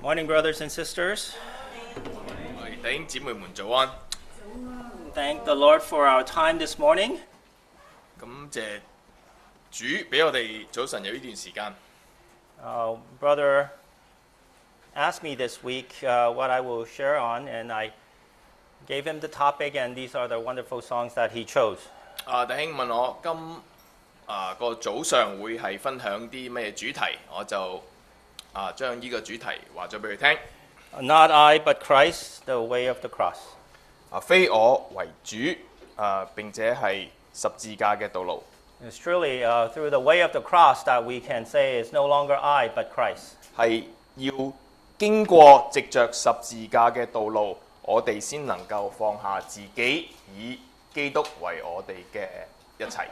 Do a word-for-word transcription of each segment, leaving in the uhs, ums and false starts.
Morning, brothers and sisters. 弟兄姊妹們早安， Thank the Lord for our time this morning. 感謝主俾我哋早晨有呢段時間。 Uh, brother asked me this week uh, what I will share on, and I gave him the topic, and these are the wonderful songs that he chose. 啊，弟兄問我今啊個早上會係分享啲咩主題，我就啊將呢個主題話咗俾佢聽。 Not I, but Christ, the way of the cross. 啊，非我為主，啊並且係十字架嘅道路。 It's truly uh, through the way of the cross that we can say it's no longer I, but Christ. 係要經過藉着十字架嘅道路，我哋先能夠放下自己，以基督為我哋嘅一切。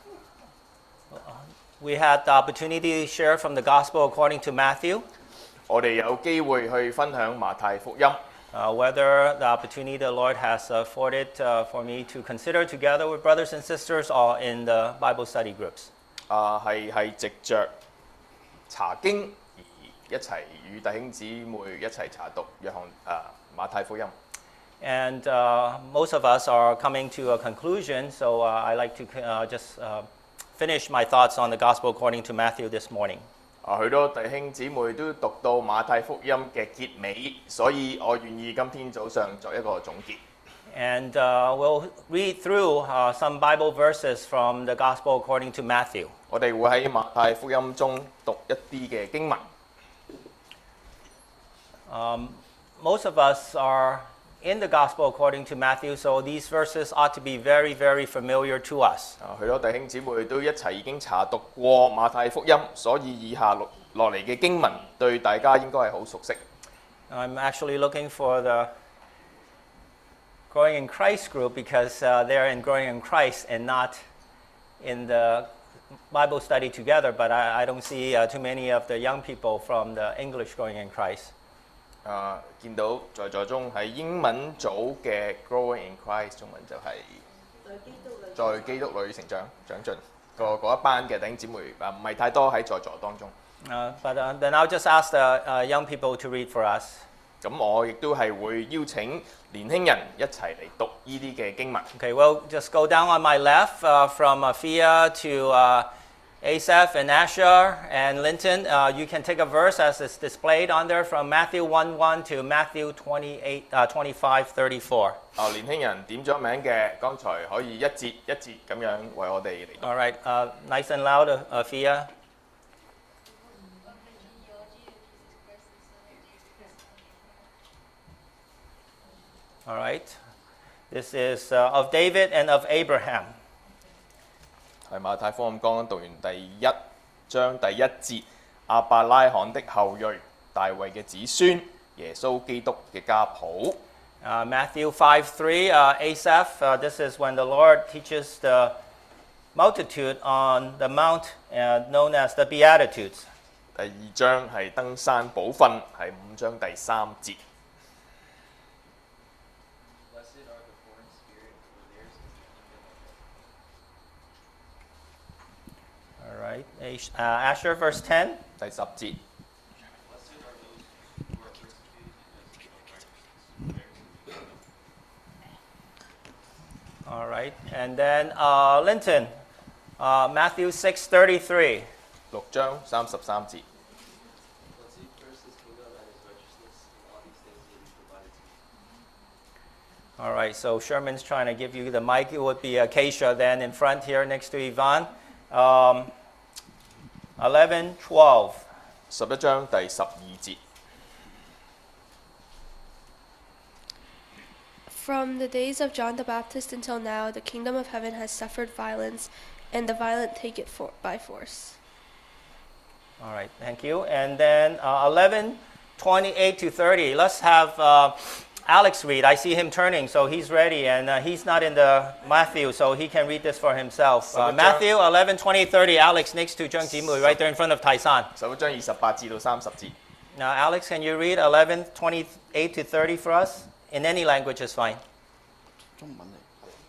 We had the opportunity to share from the Gospel according to Matthew. 我哋有機會去分享馬太福音。 Uh, whether the opportunity the Lord has afforded uh, for me to consider together with brothers and sisters or in the Bible study groups. 啊，係係藉着查經而一齊與弟兄姊妹一齊查讀約翰啊馬太福音。 And uh, most of us are coming to a conclusion, so uh, I like to uh, just uh, finish my thoughts on the Gospel according to Matthew this morning. 啊，許多弟兄姊妹都讀到馬太福音嘅結尾，所以我願意今天早上作一個總結。 And uh, we'll read through uh, some Bible verses from the Gospel according to Matthew. 我哋會喺馬太福音中讀一啲嘅經文。 Um, most of us are in the Gospel according to Matthew, so these verses ought to be very, very familiar to us. 啊，許多弟兄姊妹都一齊已經查讀過馬太福音，所以以下落落嚟嘅經文對大家應該係好熟悉。 I'm actually looking for the Growing in Christ group because uh, they're in Growing in Christ and not in the Bible study together, but I, I don't see uh, too many of the young people from the English Growing in Christ. 啊，見到在座中係英文組嘅 Growing in Christ， 中文就係在基督裏成長長進個嗰一班嘅弟兄姊妹啊，唔係太多喺在座當中。 Uh, but uh, then I'll just ask the uh, young people to read for us. 咁我亦都係會邀請年輕人一齊嚟讀呢啲嘅經文。 Okay, we'll just go down on my left uh, from Afia to uh, Asaph and Asher and Linton. Uh, you can take a verse as it's displayed on there from Matthew one one to Matthew twenty-eight, uh, twenty-five, thirty-four. 啊，年輕人點咗名嘅，剛才可以一節一節咁樣為我哋嚟讀。 All right, uh, nice and loud, uh, Afia. All right. This is uh, of David and of Abraham. 係馬太福音剛剛讀完第一章第一節，亞伯拉罕的後裔，大衛嘅子孫，耶穌基督嘅家譜。 Uh, Matthew five three, uh, Asaph, uh, this is when the Lord teaches the multitude on the mount uh, known as the Beatitudes. 第二章係登山寶訓，係五章第三節。 Blessed are the poor in spirit, for theirs is the kingdom of heaven. All right. Ash- uh, Asher, verse ten. 第十節。 Blessed are those who are persecuted because of righteousness. All right. And then uh, Linton, uh, Matthew six thirty-three. 六章三十三節。 But seek first his kingdom and his righteousness, and all these things will be provided to you. All right. So Sherman's trying to give you the mic. It would be Acacia then in front here next to Yvonne. Um, eleven twelve. 十一章第十二節。 From the days of John the Baptist until now, the kingdom of heaven has suffered violence, and the violent take it for, by force. All right, thank you. And then uh, eleven twenty-eight to thirty. Let's have uh, Alex read. I see him turning, so he's ready. And uh, he's not in the Matthew, so he can read this for himself. Uh, Matthew eleven twenty-eight thirty. Alex next to Zheng Jimui, right there in front of Taisan. 十一章二十八至到三十節。 Now, Alex, can you read eleven twenty-eight to thirty for us? In any language is fine. 中文嚟，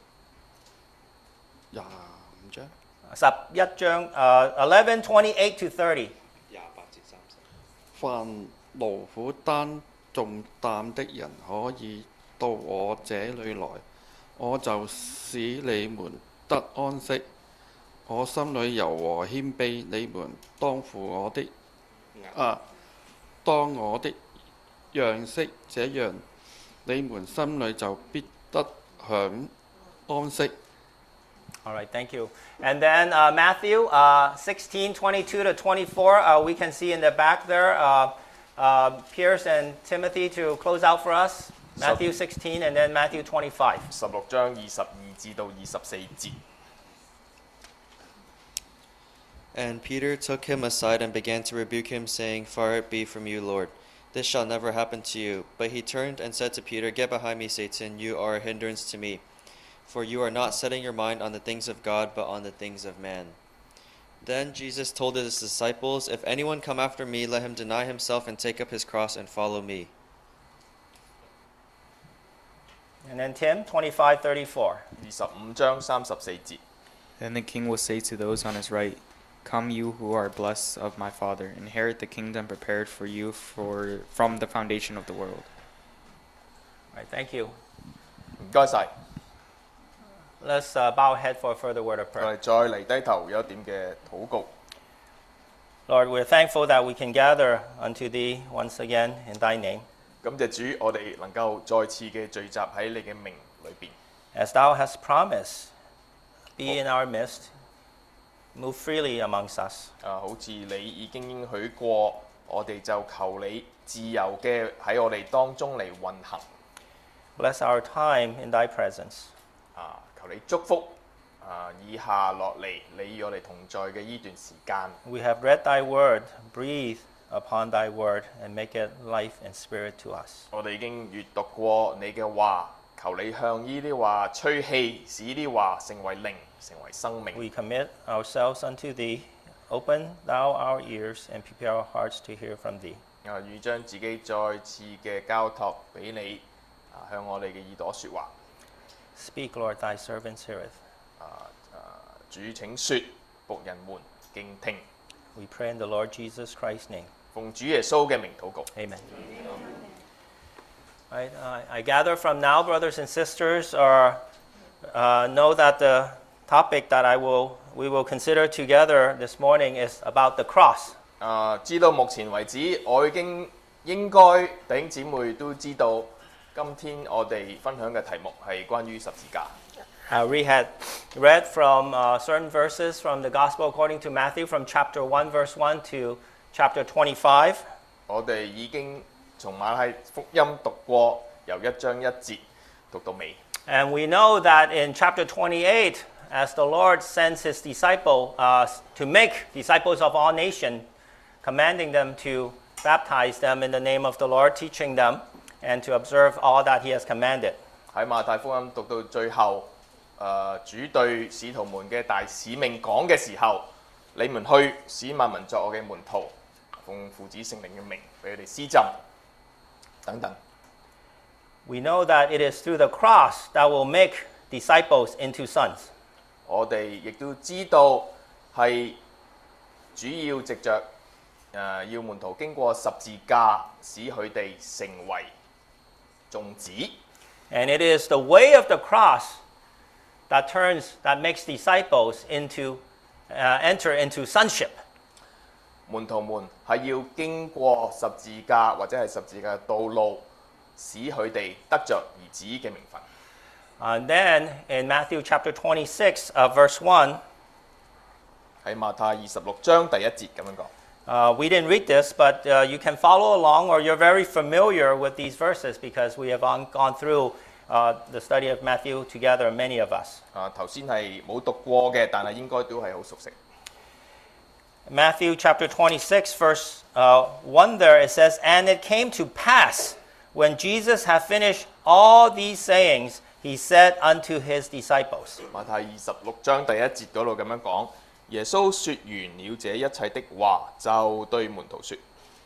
廿五章。 十一章, uh, eleven twenty-eight to thirty. 廿八至三十。凡勞苦擔重擔的人可以到我這裏來，我就使你們得安息。我心裏柔和謙卑，你們當負我的啊，當我的樣式，這樣你們心裏就必得享安息。 All right, thank you. And then uh, Matthew uh, sixteen, twenty-two to twenty-four, uh, we can see in the back there, uh, uh, Pierce and Timothy to close out for us. Matthew sixteen and then Matthew twenty-five. 十六章二十二至到二十四節。 And Peter took him aside and began to rebuke him, saying, Far it be from you, Lord. This shall never happen to you. But he turned and said to Peter, Get behind me, Satan. You are a hindrance to me. For you are not setting your mind on the things of God, but on the things of man. Then Jesus told his disciples, If anyone come after me, let him deny himself and take up his cross and follow me. And then Tim, twenty-five, thirty-four. 二十五章三十四節。 Then the king will say to those on his right, Come, you who are blessed of my Father, inherit the kingdom prepared for you for, from the foundation of the world. All right, thank you. 唔該晒， Let's uh, bow our head for a further word of 我 prayer. 哋再嚟低頭有一點嘅禱告。 Lord, we're thankful that we can gather unto Thee once again in Thy name. 感謝主，我哋能夠再次嘅聚集喺你嘅名裏邊。 As Thou hast promised, be in our midst, move freely amongst us. 啊，好似你已經應許過，我哋就求你自由嘅喺我哋當中嚟運行。 Bless our time in Thy presence. 啊，求你祝福啊，以下落嚟你與我哋同在嘅呢段時間。 We have read Thy word, breathe upon Thy word, and make it life and spirit to us. 我哋已經閱讀過你嘅話，求你向呢啲話吹氣，使呢啲話成為靈，成為生命。 We commit ourselves unto Thee. Open Thou our ears and prepare our hearts to hear from Thee. 啊，預將自己再次嘅交託俾你，啊，向我哋嘅耳朵説話。 Speak, Lord, Thy servant heareth. 啊啊，主請説，僕人們敬聽。 We pray in the Lord Jesus Christ's name. 奉主耶穌嘅名禱告。 Amen. Right, uh, I gather from now, brothers and sisters, or uh, know that the topic that I will we will consider together this morning is about the cross. 啊，知道目前為止，我已經應該弟兄姊妹都知道，今天我哋分享嘅題目係關於十字架。 Uh, we had read from uh, certain verses from the Gospel according to Matthew, from chapter one, verse one to chapter twenty-five. 我哋已經從馬太福音讀過，由一章一節讀到尾。 And we know that in chapter twenty-eight, as the Lord sends his disciple uh, to make disciples of all nations, commanding them to baptize them in the name of the Lord, teaching them, and to observe all that he has commanded. 喺馬太福音讀到最後，誒、呃、主對使徒們嘅大使命講嘅時候，你們去使萬民作我嘅門徒，奉父子聖靈嘅名俾佢哋施浸等等。 We know that it is through the cross that will make disciples into sons. 我哋亦都知道係主要藉着誒、呃、要門徒經過十字架，使佢哋成為眾子。 And it is the way of the cross that turns, that makes disciples into, uh, enter into sonship. 門徒們係要經過十字架或者係十字架嘅道路，使佢哋得着兒子嘅名分。 And then in Matthew chapter twenty-six, uh, verse one, 喺馬太二十六章第一節咁樣講。 uh, we didn't read this, but uh, you can follow along, or you're very familiar with these verses because we have on, gone through uh, the study of Matthew together, many of us. 啊，頭先係冇讀過嘅，但係應該都係好熟悉。 Matthew chapter twenty-six, verse uh, one there, it says, And it came to pass, when Jesus had finished all these sayings, he said unto his disciples. 馬太二十六章第一節嗰度咁樣講，耶穌説完了這一切的話，就對門徒説。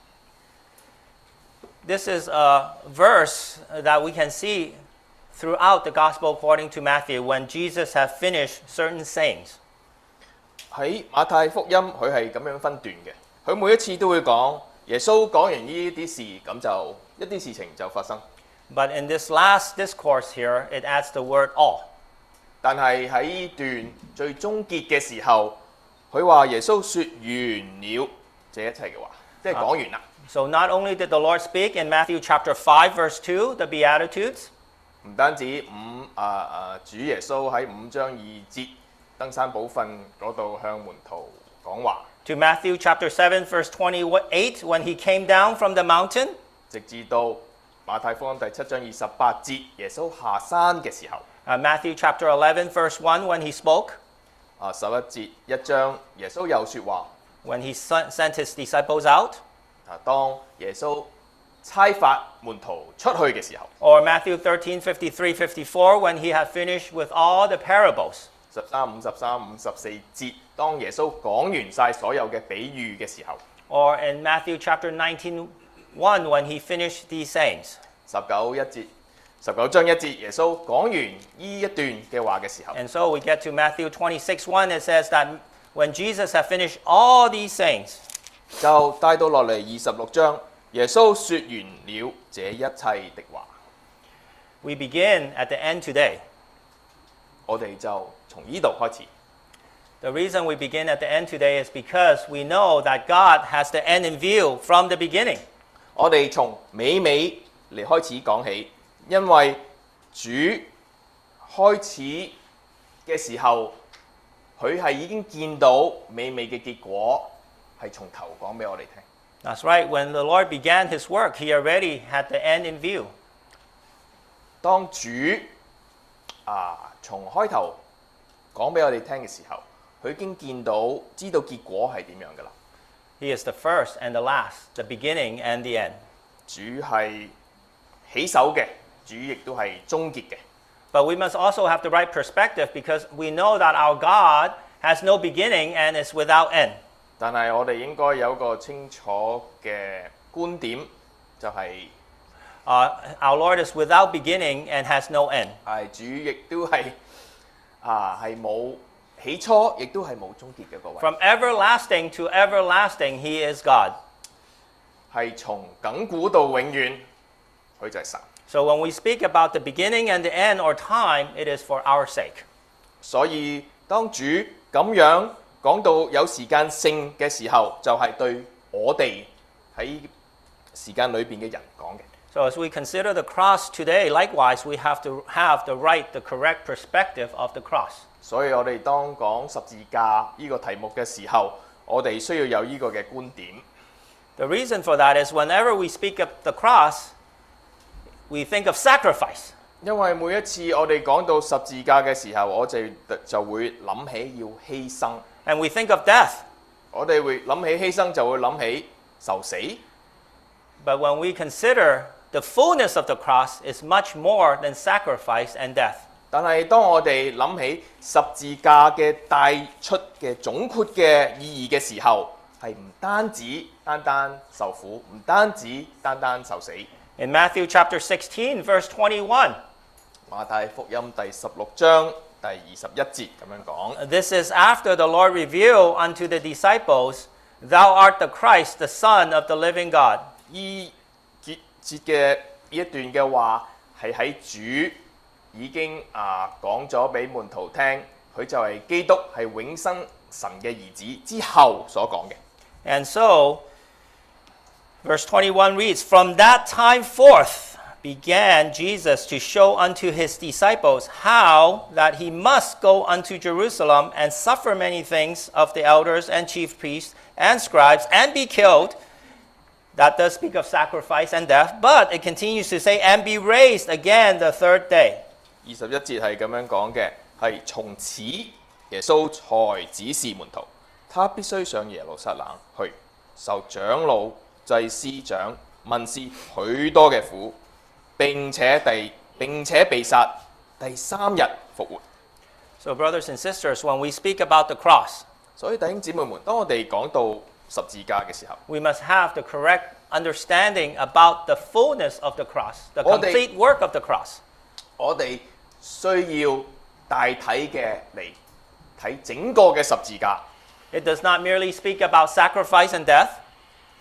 This is a verse that we can see throughout the Gospel according to Matthew when Jesus had finished certain sayings. 喺馬太福音佢係咁樣分段嘅，佢每一次都會講耶穌講完呢啲事，咁就一啲事情就發生。 But in this last discourse here, it adds the word all. 但係喺呢段最終結嘅時候，佢話耶穌説完了這一切嘅話，即係講完啦。 So not only did the Lord speak in Matthew chapter five, verse two, the Beatitudes, 唔單止五啊啊主耶穌喺五章二節登山寶訓嗰度向門徒講話， to Matthew chapter seven, verse twenty-eight, when he came down from the mountain, 直至到馬太福音第七章二十八節耶穌下山嘅時候， uh, Matthew chapter eleven, verse one, when he spoke, 啊十一節一章耶穌又説話， when he sent sent his disciples out, 啊當耶穌差發門徒出去嘅時候， or Matthew thirteen, fifty-three, fifty-four, when he had finished with all the parables. 十三、五十三、五十四節，當耶穌講完晒所有嘅比喻嘅時候， Or in Matthew chapter nineteen, one, when he finished these sayings. 十九一節，十九章一節，耶穌講完呢一段嘅話嘅時候， And so we get to Matthew twenty-six, one, it says that when Jesus had finished all these sayings, 就帶到落嚟二十六章，耶穌説完了這一切的話， we begin at the end today. 我哋就從呢度開始。 The reason we begin at the end today is because we know that God has the end in view from the beginning. 我哋從美美嚟開始講起，因為主開始嘅時候，佢係已經見到美美嘅結果，係從頭講俾我哋聽。 That's right. When the Lord began his work, he already had the end in view. 當主啊從開頭講俾我哋聽嘅時候，佢已經見到知道結果係點樣㗎啦。 He is the first and the last, the beginning and the end. 主係起手嘅，主亦都係終結嘅。 But we must also have the right perspective because we know that our God has no beginning and is without end. 但係我哋應該有一個清楚嘅觀點，就係、 Uh, our Lord is without beginning and has no end. 係主亦都係啊係冇起初，亦都係冇終結嘅個位， From everlasting to everlasting, he is God. 係從亙古到永遠，佢就係神。 So when we speak about the beginning and the end or time, it is for our sake. 所以當主咁樣講到有時間性嘅時候，就係、對我哋喺時間裏邊嘅人講嘅。 So as we consider the cross today, likewise, we have to have the right, the correct perspective of the cross. 所以我哋當講十字架呢個題目嘅時候，我哋需要有呢個嘅觀點。 The reason for that is whenever we speak of the cross, we think of sacrifice. 因為每一次我哋講到十字架嘅時候，我哋就會諗起要犧牲。 And we think of death. 我哋會諗起犧牲，就會諗起受死。 But when we consider the fullness of the cross is much more than sacrifice and death. 但係當我哋諗起十字架嘅帶出嘅總括嘅意義嘅時候，係唔單止單單受苦，唔單止單單受死。 In Matthew chapter sixteen, verse twenty-one, 馬太福音第十六章第二十一節咁樣講。 this is after the Lord revealed unto the disciples, Thou art the Christ, the Son of the living God. 依節節嘅呢一段嘅話係喺主已經啊講咗俾門徒聽，佢就係基督係永生神嘅兒子之後所講嘅。 And so, verse twenty-one reads, From that time forth began Jesus to show unto his disciples how that he must go unto Jerusalem and suffer many things of the elders and chief priests and scribes and be killed. That does speak of sacrifice and death, but it continues to say, and be raised again the third day. 二十一節係咁樣講嘅，係從此耶穌才指示門徒，他必須上耶路撒冷去，受長老、祭司長、文士許多嘅苦，並且第並且被殺，第三日復活。 So, brothers and sisters, when we speak about the cross, 所以弟兄姊妹們，當我哋講到十字架嘅時候， we must have the correct understanding about the fullness of the cross, the 我哋- complete work of the cross. 我哋需要大體嘅嚟睇整個嘅十字架， It does not merely speak about sacrifice and death,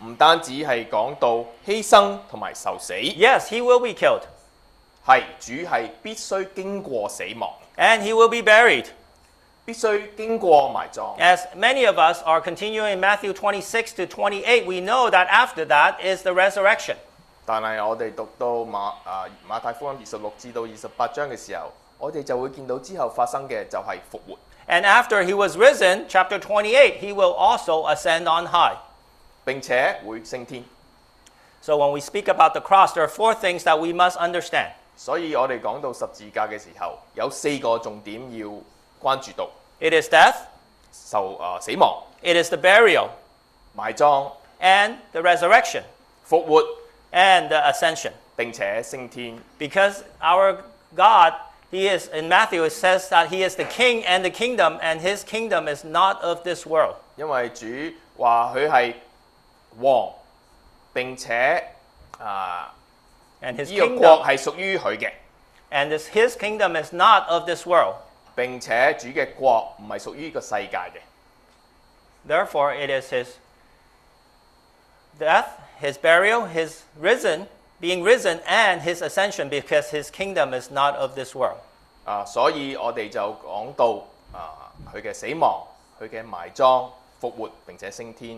唔單止係講到犧牲同埋受死， Yes, he will be killed, 係主係必須經過死亡， and he will be buried. 必須經過埋葬。 As many of us are continuing in Matthew twenty-six to twenty-eight, we know that after that is the resurrection. 但係我哋讀到馬啊馬太福音二十六至到二十八章嘅時候，我哋就會見到之後發生嘅就係復活。 And after he was risen, chapter twenty-eight, he will also ascend on high. 並且會升天。 So when we speak about the cross, there are four things that we must understand. 所以我哋講到十字架嘅時候，有四個重點要關注到： It is death, 受啊、呃、死亡、 it is the burial, 埋葬、 and the resurrection, 復活， and the ascension. 並且升天。 Because our God, he is, in Matthew it says that he is the king and the kingdom, and his kingdom is not of this world. 因為主話佢係王，並且啊 And his 呢個國 kingdom, 係屬於佢嘅， and this, his kingdom is not of this world. 並且主嘅國唔係屬於呢個世界嘅。 Therefore, it is his death, his burial, his risen, being risen, and his ascension, because his kingdom is not of this world. 啊，所以我哋就講到啊佢嘅死亡、佢嘅埋葬、復活並且升天。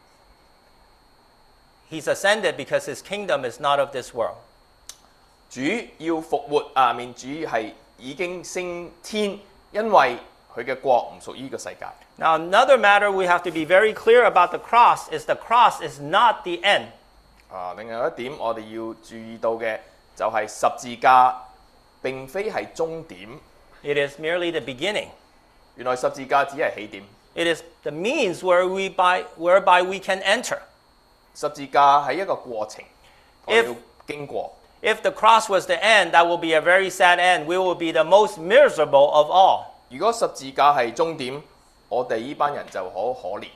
He's ascended because his kingdom is not of this world. 主要復活啊，面主係已經升天，因為佢嘅國唔屬於呢個世界。 Now, another matter we have to be very clear about the cross is the cross is not the end. 啊，另外一點我哋要注意到嘅就係十字架並非係終點， It is merely the beginning. 原來十字架只係起點。 It is the means where we by, whereby we can enter. 十字架係一個過程，我 If- 要經過。 If the cross was the end, that will be a very sad end. We will be the most miserable of all. 如果十字架係終點，我哋呢班人就好可憐。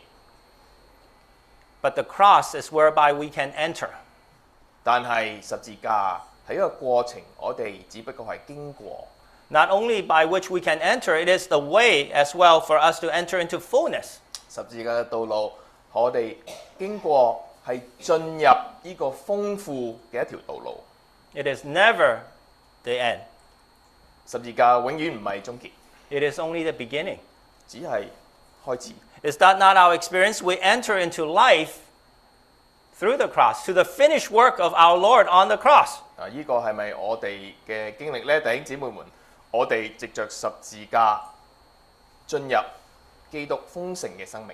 But the cross is whereby we can enter. 但係十字架係一個過程，我哋只不過係經過。 Not only by which we can enter, it is the way as well for us to enter into fullness. 十字架嘅道路，我哋經過係進入呢個豐富嘅一條道路。 It is never the end. 十字架永遠唔係終結， It is only the beginning. 只係開始。 Is that not our experience? We enter into life through the cross, to the finished work of our Lord on the cross. 啊，呢個係咪我哋嘅經歷呢？弟兄姊妹們，我哋藉着十字架進入基督豐盛嘅生命。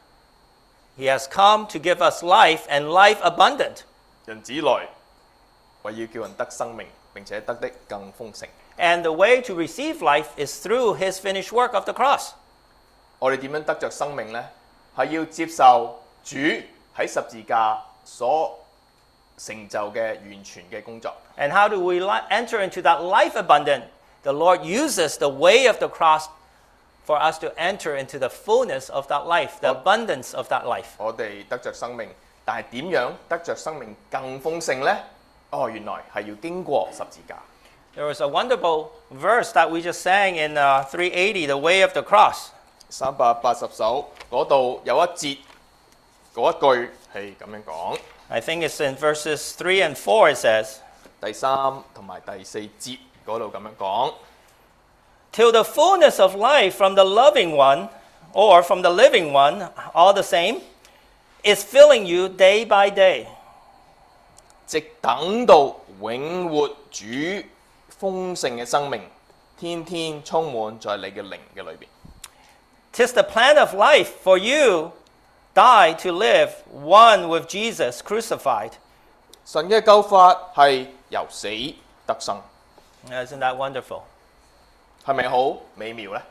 He has come to give us life and life abundant. 人子來，為要叫人得生命，並且得的更豐盛。 And the way to receive life is through his finished work of the cross. 我哋點樣得着生命呢？係要接受主喺十字架所成就嘅完全嘅工作。 And how do we li- enter into that life abundant? The Lord uses the way of the cross for us to enter into the fullness of that life, the abundance of that life. 我哋得着生命，但係點樣得着生命更豐盛呢？哦，原來係要經過十字架。 There was a wonderful verse that we just sang in uh, three eighty, The Way of the Cross. 三百八十首嗰度有一節嗰一句係咁樣講， I think it's in verses three and four, it says, 第三同埋第四節嗰度咁樣講。 Till the fullness of life from the loving one, or from the living one, all the same, is filling you day by day. 直等到永活主豐盛嘅生命，天天充滿在你嘅靈嘅裏邊。 'Tis the plan of life for you, die to live, one with Jesus crucified. 神嘅救法係由死得生， Isn't that wonderful? 係咪好美妙呢？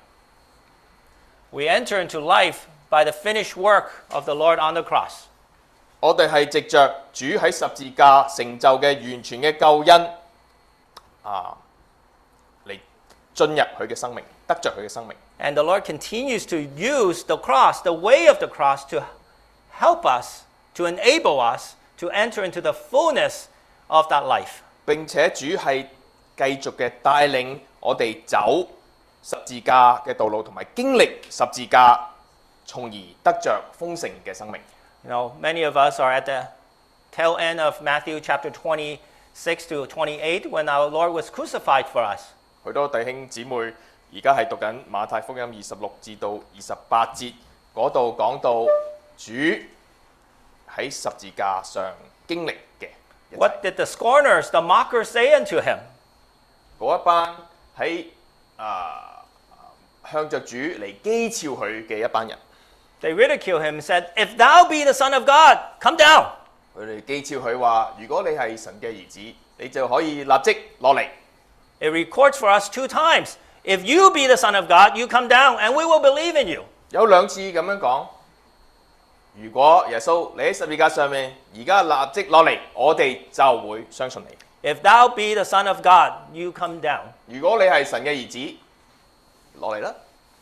We enter into life by the finished work of the Lord on the cross. 我哋係藉着主喺十字架成就嘅完全嘅救恩啊，嚟進入佢嘅生命，得着佢嘅生命。 And the Lord continues to use the cross, the way of the cross, to help us, to enable us to enter into the fullness of that life. 並且主係繼續嘅帶領我哋走十字架嘅道路，同埋經歷十字架，從而得着豐盛嘅生命。 You know, many of us are at the tail end of Matthew chapter twenty-six to twenty-eight when our Lord was crucified for us. 許多弟兄姊妹而家係讀緊馬太福音二十六至到二十八節嗰度講到主喺十字架上經歷嘅一切。 What did the scorners, the mockers say unto him? 嗰一班喺啊、向着主嚟譏誚佢嘅一班人， They ridiculed him and said, If thou be the Son of God, come down. 佢哋譏誚佢話：如果你係神嘅兒子，你就可以立即落嚟。 It records for us two times. If you be the Son of God, you come down and we will believe in you. 有兩次咁樣講。如果耶穌你喺十字架上面，而家立即落嚟，我哋就會相信你。 If thou be the Son of God, you come down. 如果你係神嘅兒子，落嚟啦，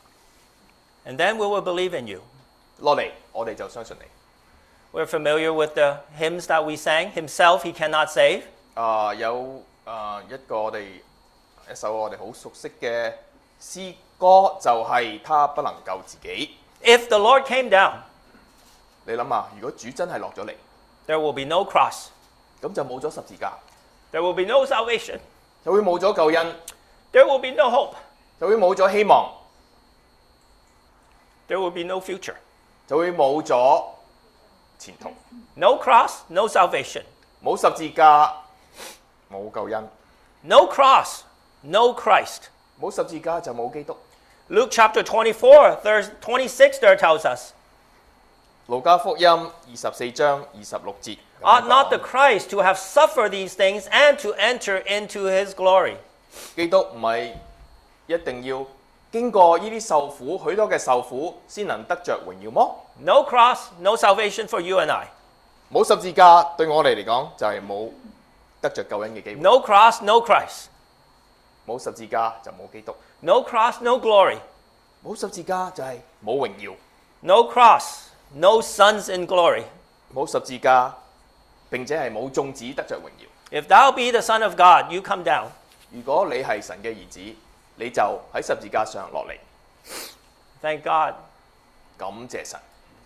And then we will believe in you. 落嚟我哋就相信你。 We're familiar with the hymns that we sang. Himself he cannot save. 啊、有啊、一個我哋一首我哋好熟悉嘅詩歌，就係、他不能救自己。 If the Lord came down, 你諗下，如果主真係落咗嚟， there will be no cross. 咁就冇咗十字架， There will be no salvation. 就會冇咗救恩， There will be no hope. 就會冇咗希望， There will be no future. 就會冇咗前途。 No cross, no salvation. 冇十字架，冇救恩； No cross, no Christ. 冇十字架就冇基督。 Luke chapter twenty-four, verse twenty-six there tells us, 路加福音二十四章二十六節， Ought not the Christ to have suffered these things and to enter into his glory? 基督唔係一定要經過呢啲受苦，許多嘅受苦先能得着榮耀麼？ No cross, no salvation for you and I. 冇十字架對我哋嚟講就係冇得着救恩嘅機會。 No cross, no Christ. 冇十字架就冇基督， No cross, no glory. 冇十字架就係冇榮耀， No cross, no sons in glory. 冇十字架並且係冇眾子得着榮耀。 If thou be the Son of God, you come down. 如果你係神嘅兒子，你就喺十字架上落嚟。 Thank God. 感謝神，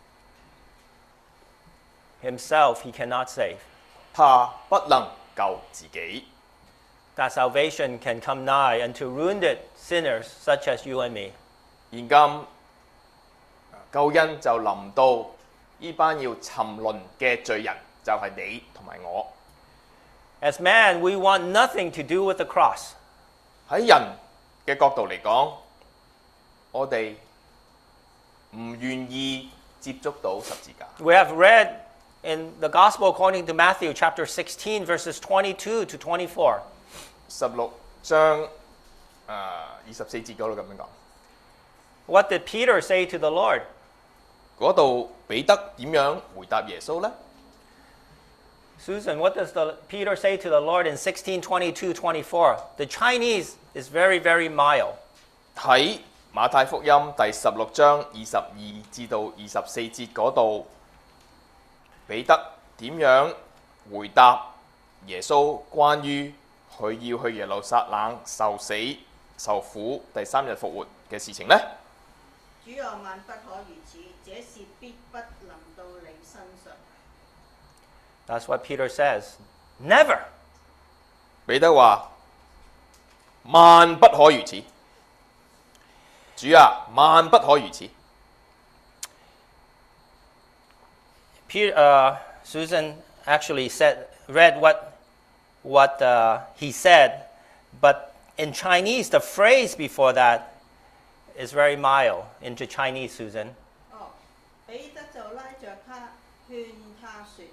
Himself he cannot save. 他不能救自己。 That salvation can come nigh unto wounded sinners such as you and me. 現今救恩就臨到呢班要沉淪嘅罪人，就係、你同埋我。 As man, we want nothing to do with the cross. 喺人嘅角度嚟講，我哋唔願意接觸到十字架。 We have read in the Gospel according to Matthew chapter sixteen, verses twenty-two to twenty-four. 十六章誒二十四節嗰度咁樣講， What did Peter say to the Lord? 嗰度彼得點樣回答耶穌呢？ Susan, what does the, Peter say to the Lord in sixteen twenty-two twenty-four? The Chinese is very, very mild. 喺馬太福音第十六章二十二至到二十四節嗰度，彼得點樣回答耶穌關於佢要去耶路撒冷受死受苦，第三日復活嘅事情呢？ 主啊，萬不可如此，這事必不臨到你身上。 That's what Peter says. Never. 彼得話：萬不可如此。主啊，萬不可如此。 Peter, uh, Susan actually said, read what, what uh, he said, but in Chinese, the phrase before that is very mild into Chinese, Susan. 哦，彼得就拉着他勸他說：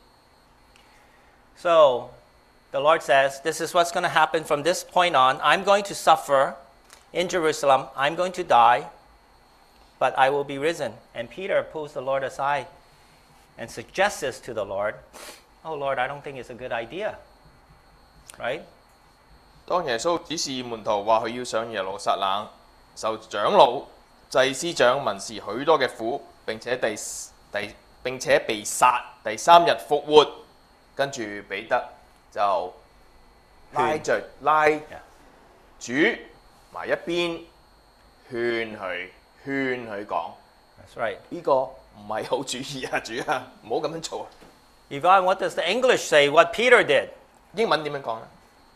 So the Lord says, this is what's going to happen from this point on. I'm going to suffer in Jerusalem. I'm going to die, but I will be risen. And Peter pulls the Lord aside and suggests this to the Lord. Oh, Lord, I don't think it's a good idea. Right? 當耶穌指示門徒話佢要上耶路撒冷，受長老、祭司長、文士許多嘅苦，並且第第並且被殺，第三日復活，跟住彼得就拉着拉主埋一邊，勸佢勸佢講： That's right. 呢個唔係好主意啊，主啊，唔好咁樣做啊！ Yvonne, what does the English say? What Peter did? 英文點樣講咧？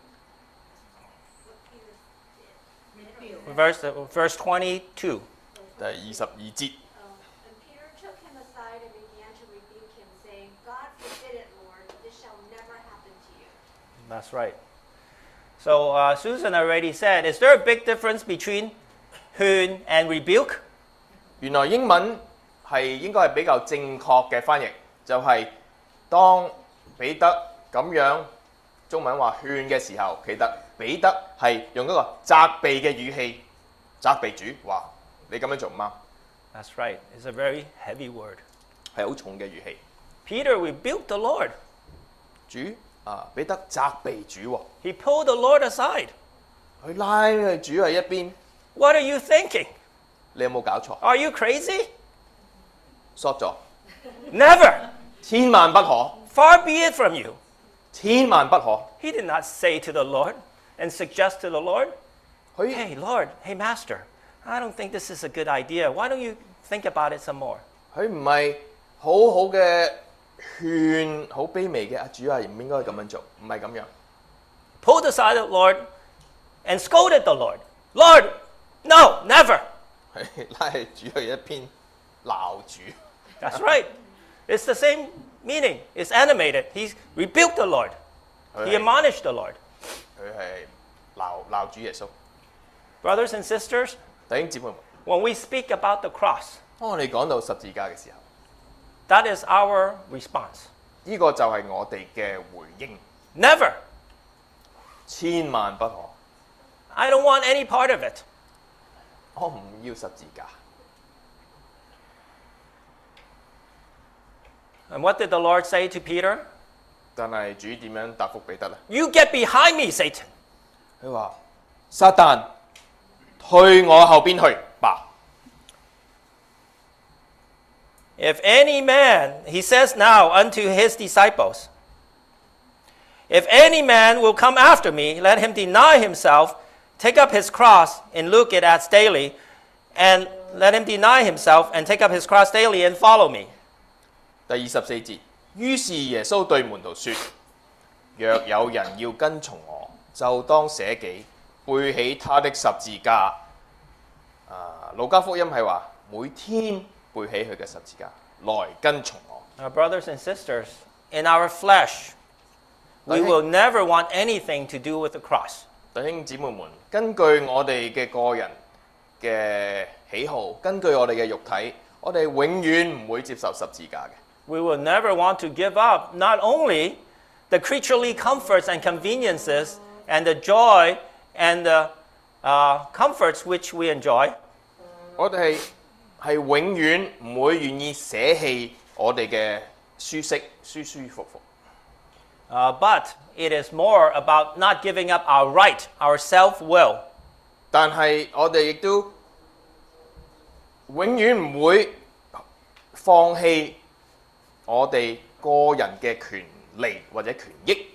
Verse verse twenty-two. 第二十二節。 And Peter took him aside and began to rebuke him, saying, God forbid it, Lord, this shall never happen to you. That's right. So uh, Susan already said, is there a big difference between "hun" and rebuke? 原來英文係應該係比較正確嘅翻譯，就係、當彼得咁樣中文話勸嘅時候，其實彼得係用一個責備嘅語氣責備主，話你咁樣做唔啱， That's right. It's a very heavy word. 係好重嘅語氣。 Peter rebuked the Lord. 主啊，彼得責備主喎， He pulled the Lord aside. 佢拉佢主喺一邊， What are you thinking? 你有冇搞錯？ Are you crazy? short 咗， Never. 千萬不可， Far be it from you. 千萬不可。 He did not say to the Lord and suggest to the Lord, 佢 hey, Lord, hey, Master, I don't think this is a good idea. Why don't you think about it some more? 佢唔係好好嘅勸，好卑微嘅啊主啊，唔應該咁樣做，唔係咁樣。 Pulled aside the Lord and scolded the Lord. Lord, no, never. 係拉主去一邊鬧主。 That's right. It's the same meaning. It's animated. He rebuked the Lord. 佢 He 係 admonished the Lord. 佢係鬧鬧主耶穌。 Brothers and sisters, 弟兄姊妹們， when we speak about the cross, 當我哋講到十字架嘅時候， that is our response. 呢、個就係我哋嘅回應， Never. 千萬不可。 I don't want any part of it. 我唔要十字架。 And what did the Lord say to Peter? 但係主點樣答覆彼得呢？ You get behind me, Satan. 佢話：撒旦，退我後邊去吧。 If any man, he says now unto his disciples, if any man will come after me, let him deny himself, take up his cross, and look it at daily, and let him deny himself and take up his cross daily and follow me. 第二十四節，於是耶穌對門徒說：若有人要跟從我，就當捨己，背起他的十字架。啊，路加福音係話每天背起佢嘅十字架來跟從我。 Now, brothers and sisters, in our flesh, we will never want anything to do with the cross. 弟兄姊妹們，根據我哋嘅個人嘅喜好，根據我哋嘅肉體，我哋永遠唔會接受十字架嘅。 We will never want to give up not only the creaturely comforts and conveniences and the joy and the uh, comforts which we enjoy, 我哋係永遠唔會願意捨棄我哋嘅舒適、舒舒服服。 uh, but it is more about not giving up our right, our self-will. 但係我哋亦都永遠唔會放棄我哋個人嘅權利或者權益，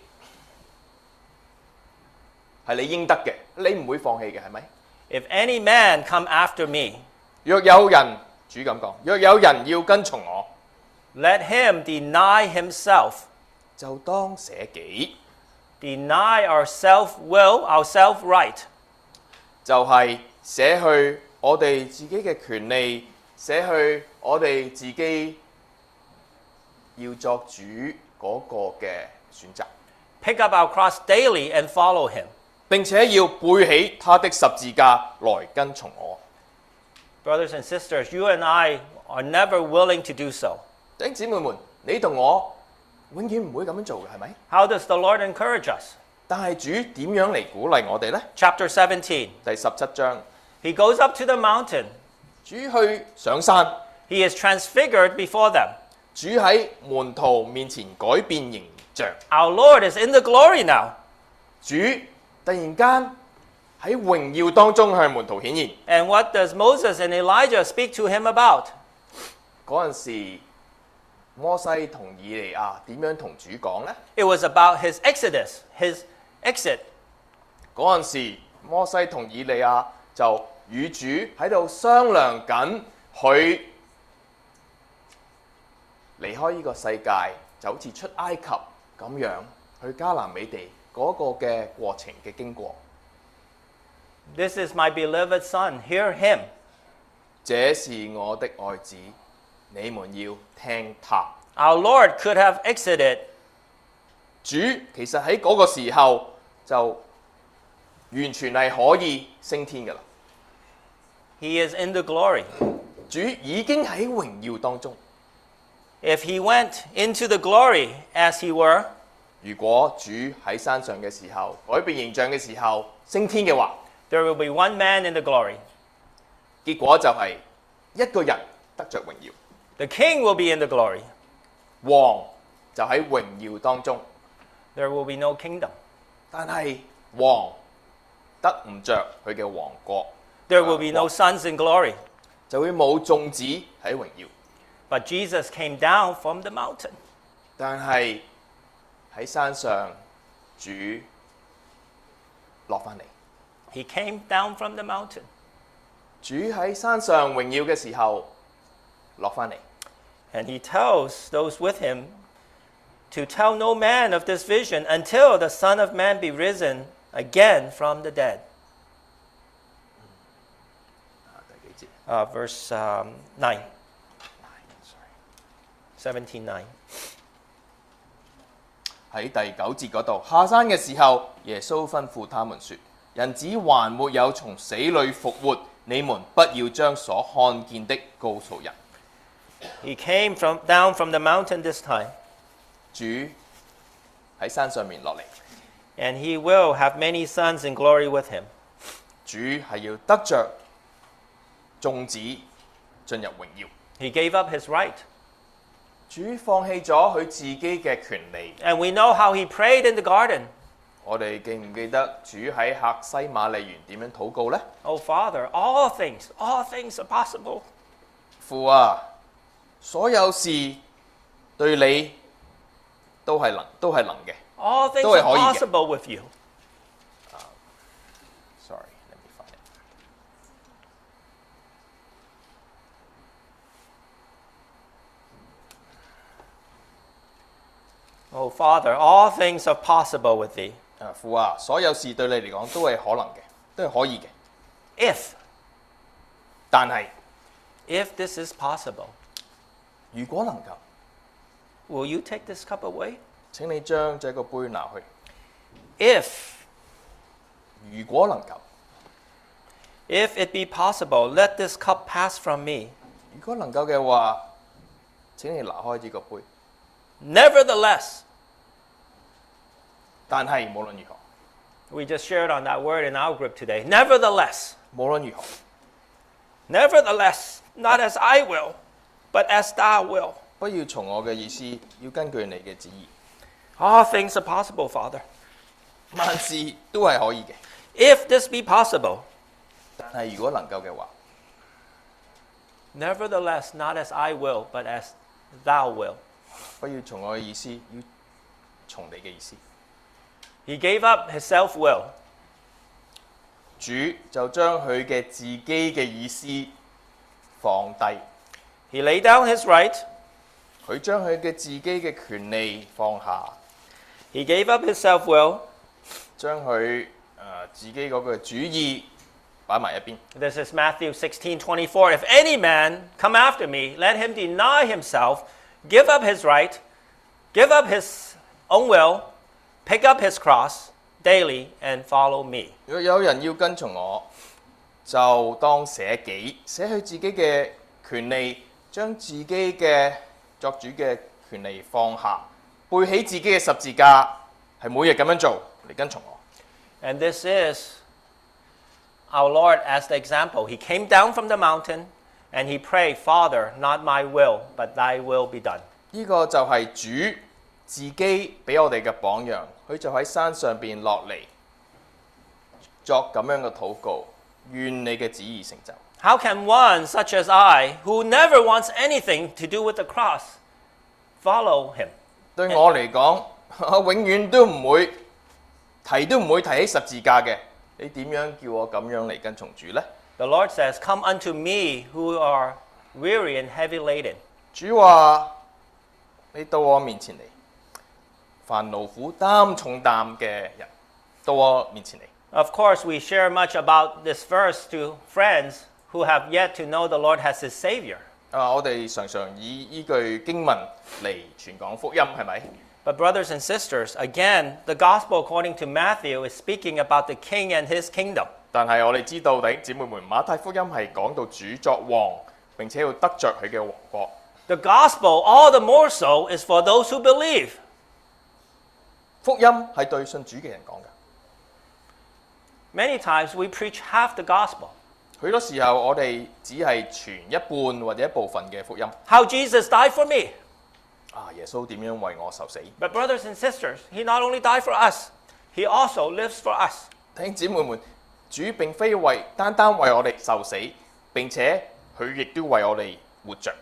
係你應得嘅，你唔會放棄嘅，係咪？ If any man come after me, 若有人，主咁講，若有人要跟從我， let him deny himself, 就當捨己， deny our self-will, our self-right. 就係捨去我哋自己嘅權利，捨去我哋自己要作主嗰個嘅選擇， Pick up our cross daily and follow him. 並且要背起他的十字架來跟從我。 Brothers and sisters, you and I are never willing to do so. 弟兄姊妹們，你同我永遠唔會咁樣做嘅，係咪？ How does the Lord encourage us? 但係主點樣嚟鼓勵我哋呢？ Chapter seventeen. 第十七章， He goes up to the mountain. 主去上山， He is transfigured before them. 主喺門徒面前改變形象， Our Lord is in the glory now. 主突然間喺榮耀當中向門徒顯現。 And what does Moses and Elijah speak to him about? 嗰陣時，摩西同以利亞點樣同主講呢？ It was about his exodus, his exit. 嗰陣時，摩西同以利亞就與主喺度商量緊佢離開呢個世界，就好似出埃及咁樣去迦南美地嗰個嘅過程嘅經過。 This is my beloved son. Hear him. 這是我的愛子，你們要聽他。 Our Lord could have exited. 主其實喺嗰個時候就完全係可以升天㗎啦。 He is in the glory. 主已經喺榮耀當中。 If he went into the glory as he were, 如果主喺山上嘅時候改變形象嘅時候升天嘅話， there will be one man in the glory. 結果就係一個人得着榮耀， The king will be in the glory. 王就喺榮耀當中， There will be no kingdom. 但係王得唔着佢嘅王國， There will be no sons in glory. 就會冇眾子喺榮耀。 But Jesus came down from the mountain. 但係喺山上，主落翻嚟。 He came down from the mountain. 主喺山上榮耀嘅時候落翻嚟， And he tells those with him to tell no man of this vision until the Son of Man be risen again from the dead. 第幾節 Uh, verse um, nine. seventeen nine. 喺第九節嗰度，下山嘅時候，耶穌吩咐他們說：人子還沒有從死裏復活，你們不要將所看見的告訴人。 He came from, down from the mountain this time, 主喺山上面落嚟， and he will have many sons in glory with him. 主係要得着眾子進入榮耀。 He gave up his right. 主放棄咗佢自己嘅權利。 And we know how he prayed in the garden. 我哋記唔記得主喺客西馬利園點樣禱告呢？ Oh, Father, all things, all things are possible. 父啊，所有事對你都係能，都係能嘅。 All things 都係 are 可以嘅。 possible with you. Sorry, let me find it. Oh, Father, all things are possible with thee. 啊，父啊，所有事對你嚟講都係可能嘅，都係可以嘅。 If, 但係 if this is possible, 如果能夠， will you take this cup away? 請你將這個杯拿去。 If, 如果能夠， if it be possible, let this cup pass from me. 如果能夠嘅話，請你拿開呢個杯。 Nevertheless, 但係無論如何， we just shared on that word in our group today. Nevertheless, 無論如何， nevertheless, not as I will, but as thou wilt. 不要從我嘅意思，要根據你嘅旨意。 All things are possible, Father. 萬事都係可以嘅， If this be possible, 但係如果能夠嘅話， nevertheless, not as I will, but as thou wilt. 不要從我嘅意思，要從你嘅意思。 He gave up his self-will. 主就將佢嘅自己嘅意思放低， He laid down his right. 佢將佢嘅自己嘅權利放下， He gave up his self-will. 將佢誒、呃、自己嗰個主意擺埋一邊。 This is Matthew sixteen twenty-four. If any man come after me, let him deny himself, give up his right, give up his own will, pick up his cross daily and follow me. 如果有人要跟從我，就當捨己，捨去自己嘅權利，將自己嘅作主嘅權利放下，背起自己嘅十字架，係每日咁樣做嚟跟從我。 And this is our Lord as the example. He came down from the mountain and he prayed, Father, not my will, but thy will be done. 呢個就係主自己俾我哋嘅榜樣，佢就喺山上邊落嚟作咁樣嘅禱告，願你嘅旨意成就。 How can one such as I, who never wants anything to do with the cross, follow him? 對我嚟講，我永遠都唔會提都唔會提起十字架嘅，你點樣叫我咁樣嚟跟從主呢？ The Lord says, Come unto me who are weary and heavy laden. 主話： 你到我面前嚟，凡勞苦擔重擔嘅人，到我面前嚟。 Of course, we share much about this verse to friends who have yet to know the Lord as his Savior. 啊，我哋常常以依句經文嚟傳講福音，係咪？ But brothers and sisters, again, the gospel according to Matthew is speaking about the king and his kingdom. 但係我哋知道，弟兄姊妹們，馬太福音係講到主作王，並且要得着佢嘅王國。 The gospel, all the more so, is for those who believe. 福音係對信主嘅人講嘅。 Many times we preach half the gospel. 許多時候我哋只係傳一半或者一部分嘅福音。 How Jesus died for me. 啊，耶穌點樣為我受死？ But brothers and sisters, he not only died for us, he also lives for us. 弟兄姊妹們，主並非為單單為我哋受死，並且佢亦都為我哋活着。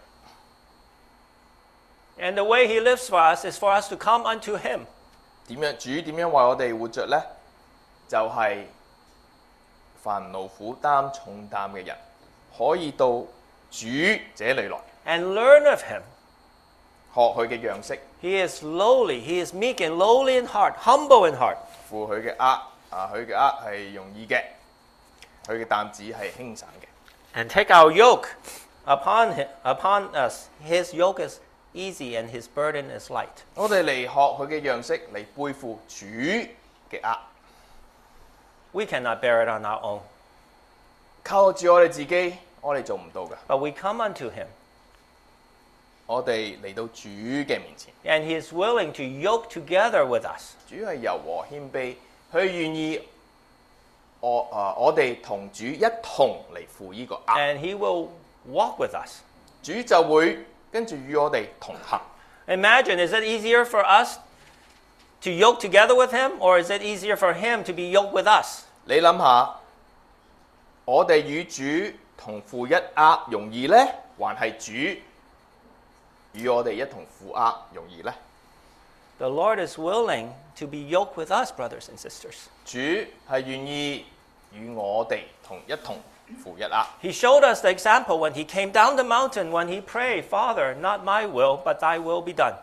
And the way he lives for us is for us to come unto him. 點樣主點樣為我哋活着呢？就係、是、凡勞苦擔重擔嘅人，可以到主這裡來， And learn of him. 學佢嘅樣式， He is lowly, he is meek and lowly in heart, humble in heart. 負佢嘅軛啊，佢嘅軛係容易嘅，佢嘅擔子係輕省嘅。 And take our yoke upon him, upon us. His yoke is easy and his burden is light. 我哋嚟學佢嘅樣式，嚟背負主嘅軛。 We cannot bear it on our own, 靠住我哋自己，我哋做唔到㗎。 but we come unto him. 我哋嚟到主嘅面前， And he is willing to yoke together with us. 主係柔和謙卑，佢願意我啊、呃、我哋同主一同嚟負呢個軛， And he will walk with us. 主就會跟住與我哋同行。 Imagine, is it easier for us to yoke together with him, or is it easier for him to be yoked with us? 你諗下，我哋與主同負一軛容易呢？還係主與我哋一同負軛容易呢？ The Lord is willing to be yoked with us, brothers and sisters. 主係願意與我哋同一同負一軛。 He showed us the example when he came down the mountain when he prayed, Father, not my will, but thy will be done.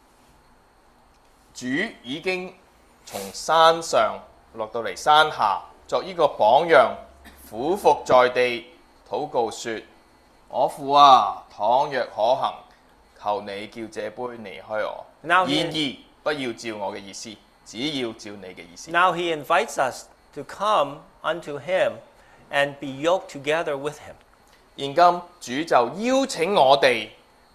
主已經從山上落到嚟山下，作呢個榜樣，俯伏在地，禱告說：我父啊，倘若可行，求你叫這杯離開我。 Now 然 he, 而不要照我嘅意思，只要照你嘅意思。 now he invites us to come unto him and be yoked together with him. 現今主就邀請我哋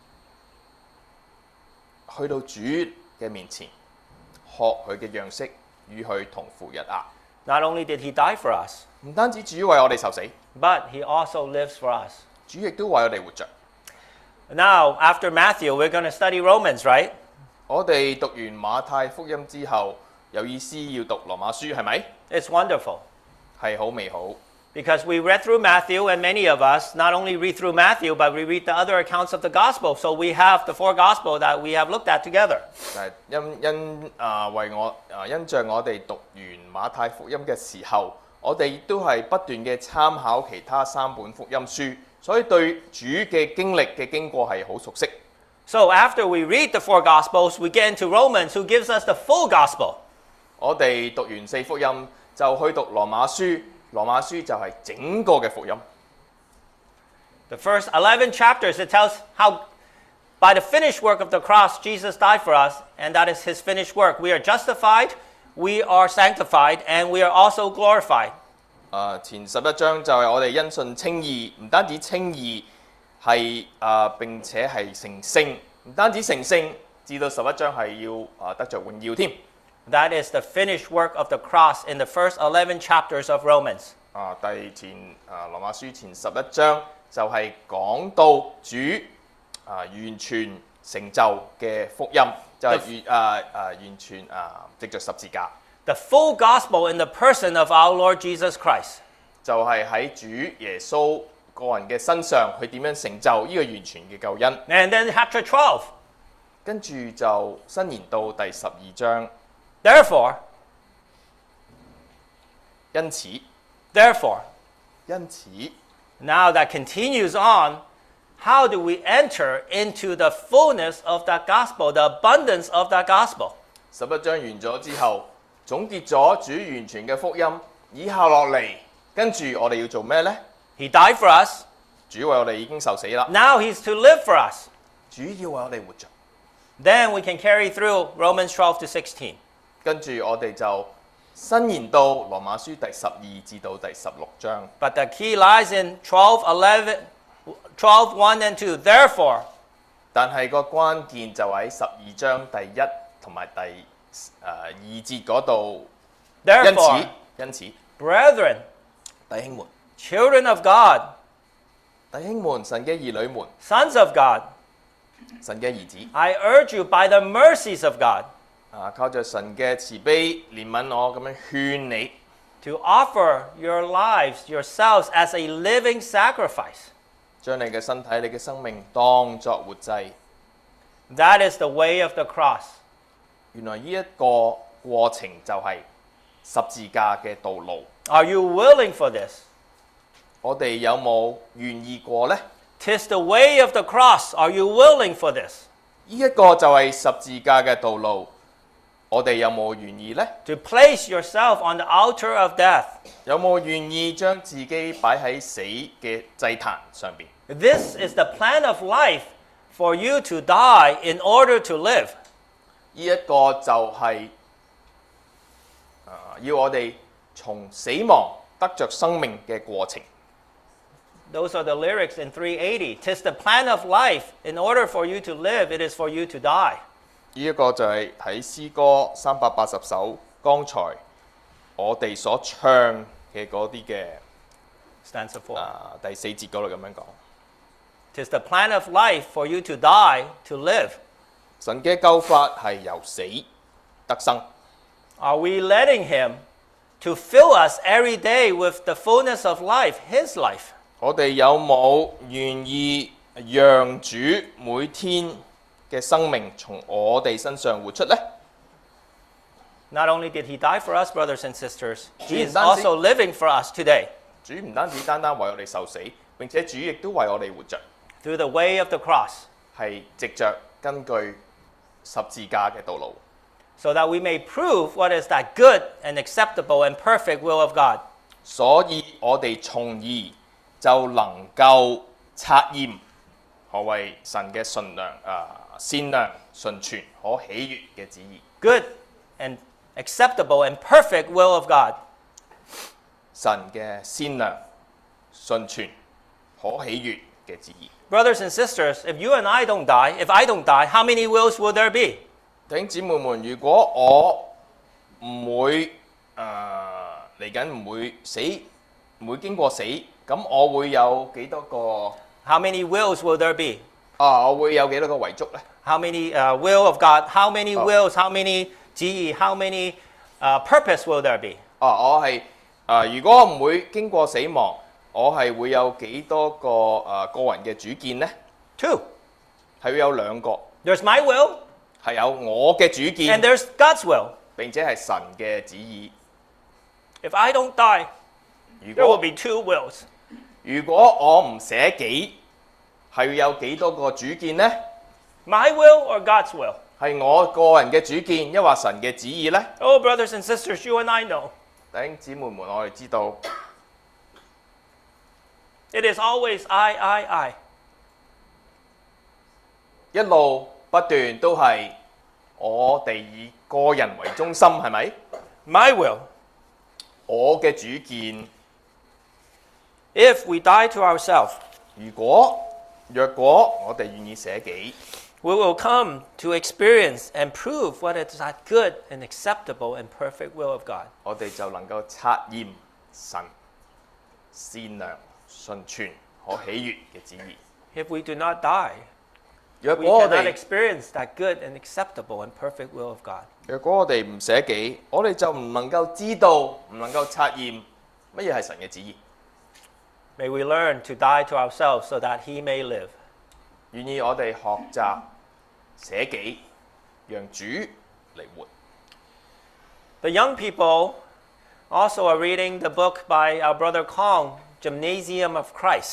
去到主嘅面前，學佢嘅樣式，與佢同負一軛。 Not only did he die for us, 唔單止主為我哋受死， but he also lives for us. 主亦都為我哋活着。 Now, after Matthew, we're going to study Romans, right? 我哋讀完馬太福音之後，有意思要讀羅馬書，係咪？ It's wonderful. 係好美好， Because we read through Matthew, and many of us not only read through Matthew, but we read the other accounts of the gospel. So we have the four gospel that we have looked at together. 就係因因啊為我啊因着我哋讀完馬太福音嘅時候，我哋亦都係不斷嘅參考其他三本福音書，所以對主嘅經歷嘅經過係好熟悉。 So after we read the four gospels, we get into Romans, who gives us the full gospel. 我哋讀完四福音，就去讀羅馬書，羅馬書就係整個嘅福音。 The first eleven chapters, it tells how by the finished work of the cross, Jesus died for us, and that is his finished work. We are justified, we are sanctified, and we are also glorified. 啊，前十一章就係我哋因信稱義，唔單止稱義係啊，並且係成聖，唔單止成聖，至到十一章係要啊得着榮耀添。 That is the finished work of the cross in the first eleven chapters of Romans. 啊，第前啊羅馬書前十一章就係講到主啊完全成就嘅福音，就係、是、啊啊完全啊藉着十字架。 The full gospel in the person of our Lord Jesus Christ. 就係喺主耶穌個人嘅身上，佢點樣成就呢個完全嘅救恩。 And then chapter twelve. 跟住就伸延到第十二章。 Therefore, 因此， therefore, 因此， now that continues on how do we enter into the fullness of that gospel, the abundance of that gospel? 十一章完咗之後，總結咗主完全嘅福音。以下落嚟，跟住我哋要做咩呢？ He died for us. 主為我哋已經受死啦， Now he's to live for us. 主要為我哋活着。 Then we can carry through Romans twelve to sixteen. 跟住我哋就伸延到羅馬書第十二至到第十六章。 But the key lies in twelve, eleven, twelve, one and two. Therefore, 但係個關鍵就喺十二章第一同埋第誒、呃、二節嗰度。因 therefore, 此，因此， brethren, 弟兄們， children of God, 弟兄們，神嘅兒女們， sons of God, 神嘅兒子， I urge you by the mercies of God 啊，靠着神嘅慈悲憐憫我，咁樣勸你， to offer your lives, yourselves as a living sacrifice. 將你嘅身體、你嘅生命當作活祭。 That is the way of the cross. 原來呢一個過程就係十字架嘅道路。 Are you willing for this? 我哋有冇願意過呢？ 'Tis the way of the cross. Are you willing for this? 呢一個就係十字架嘅道路。我哋有冇願意呢？ To place yourself on the altar of death. 有冇願意將自己擺喺死嘅祭壇上邊？ This is the plan of life for you to die in order to live. 呢一個就係、呃要我哋從死亡得着生命嘅過程。 Those are the lyrics in three eighty. 'Tis the plan of life. In order for you to live, it is for you to die. 呢一個就係喺詩歌三百八十首，剛才我哋所唱嘅嗰啲嘅 Stanza four. 啊第四節嗰度咁樣講。 'Tis the plan of life for you to die, to live. 神嘅救法係由死得生。 Are we letting Him to fill us every day with the fullness of life, His life? 我哋有冇願意讓主每天嘅生命從我哋身上活出呢？ Not only did He die for us, brothers and sisters, He is 唔單止- also living for us today 主唔單止單單為我哋受死，並且主亦都為我哋活着， through the way of the cross, 係藉着根據十字架嘅道路， so that we may prove what is that good and acceptable and perfect will of God. 所以我哋從而就能夠察驗何謂神嘅順良啊、善良、純全、可喜悅嘅旨意。 Good and acceptable and perfect will of God. 神嘅善良、純全、可喜悅嘅旨意。 Brothers and sisters, if you and I don't die, if I don't die, how many wills will there be? 弟兄姊妹們，如果我唔會誒嚟緊唔會死，唔會經過死，咁我會有幾多個 How many wills will there be? 啊？我會有幾多個遺囑呢？ How many uh, will of God? How many Oh. wills? How many G E? How many uh, purpose will there be? 啊，我係啊，如果我唔會經過死亡，我係會有幾多個誒、呃、個人嘅主見呢？ Two. 係會有兩個， There's my will 係有我嘅主 and 見， there's God's will. 並且係神嘅旨意。 If I don't die, 如 there will 果 be two wills. 如果我唔捨己，係會有幾多個主見呢？ My will or God's will? 係我個人嘅主見，抑或神嘅旨意呢？ Oh, brothers and sisters, you and I know. 弟兄姊妹們，我哋知道 It is always I, I, I. 一路不斷都係我哋以個人為中心，係咪？ My will. 我嘅主見， If we die to ourselves, 如果若果我哋願意捨己， we will come to experience and prove what is that good and acceptable and perfect will of God. 我哋就能夠察驗神善良、純全、可喜悅嘅旨意。 If we do not die, 若 we 果我 cannot 哋 experience that good and acceptable and perfect will of God. 若果我哋唔捨己，我哋就唔能夠知道，唔能夠察驗乜嘢係神嘅旨意。 May we learn to die to ourselves so that He may live. 願意我哋學習捨己，讓主嚟活。 The young people also are reading the book by our brother Kong, Gymnasium of Christ.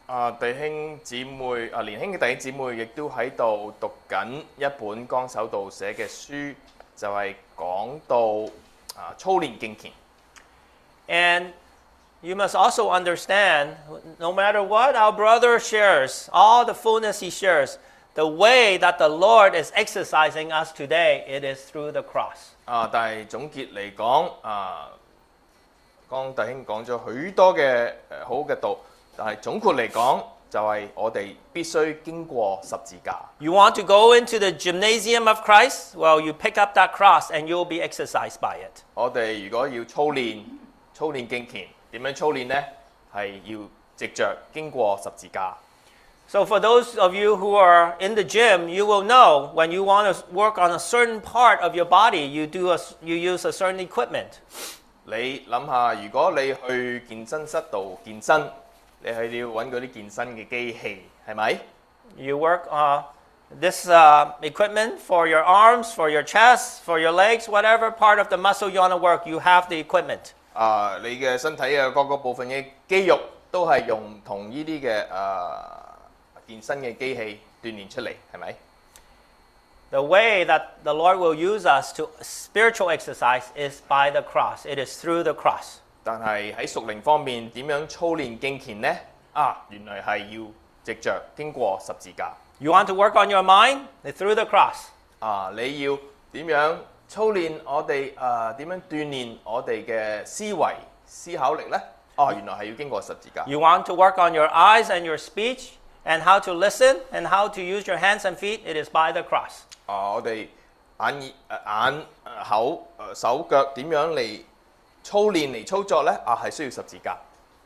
啊，弟兄姊妹啊，年輕嘅弟兄姊妹亦都喺度讀緊一本江守道寫嘅書，就係、講到啊操練敬虔。 And you must also understand, no matter what our brother shares, all the fullness he shares, the way that the Lord is exercising us today, it is through the cross. 啊，但係總結嚟講，啊，江弟兄講咗許多嘅誒、呃、好嘅道，但係總括嚟講，就係、我哋必須經過十字架。 You want to go into the gymnasium of Christ? Well, you pick up that cross and you'll be exercised by it. 我哋如果要操練操練敬虔，點樣操練呢？係要藉着經過十字架。 So for those of you who are in the gym, you will know when you want to work on a certain part of your body, you do a, you use a certain equipment. 你諗下，如果你去健身室度健身，你係要揾嗰啲健身嘅機器，係咪？ You work uh, this uh, equipment for your arms, for your chest, for your legs, whatever part of the muscle you want to work, you have the equipment. 啊，你嘅身體嘅各個部分嘅肌肉都係用同呢啲嘅誒健身嘅機器鍛鍊出嚟，係咪？ The way that the Lord will use us to spiritual exercise is by the cross. It is through the cross. 但係喺屬靈方面點樣操練敬虔呢？啊，原來係要藉着經過十字架。 You want to work on your mind? It's through the cross. 啊，你要點樣操練我哋誒點樣鍛鍊我哋嘅思維思考力呢？哦、原來係要經過十字架。 You want to work on your eyes and your speech and how to listen and how to use your hands and feet? It is by the cross. 啊，我哋眼耳眼口誒手腳點樣嚟操練嚟操作呢？啊，係需要十字架。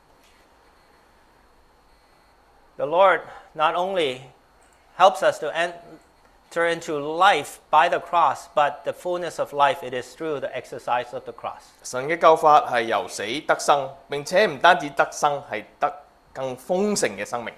The Lord not only helps us to enter into life by the cross, but the fullness of life, it is through the exercise of the cross. 神嘅救法係由死得生，並且唔單止得生，係得更豐盛嘅生命。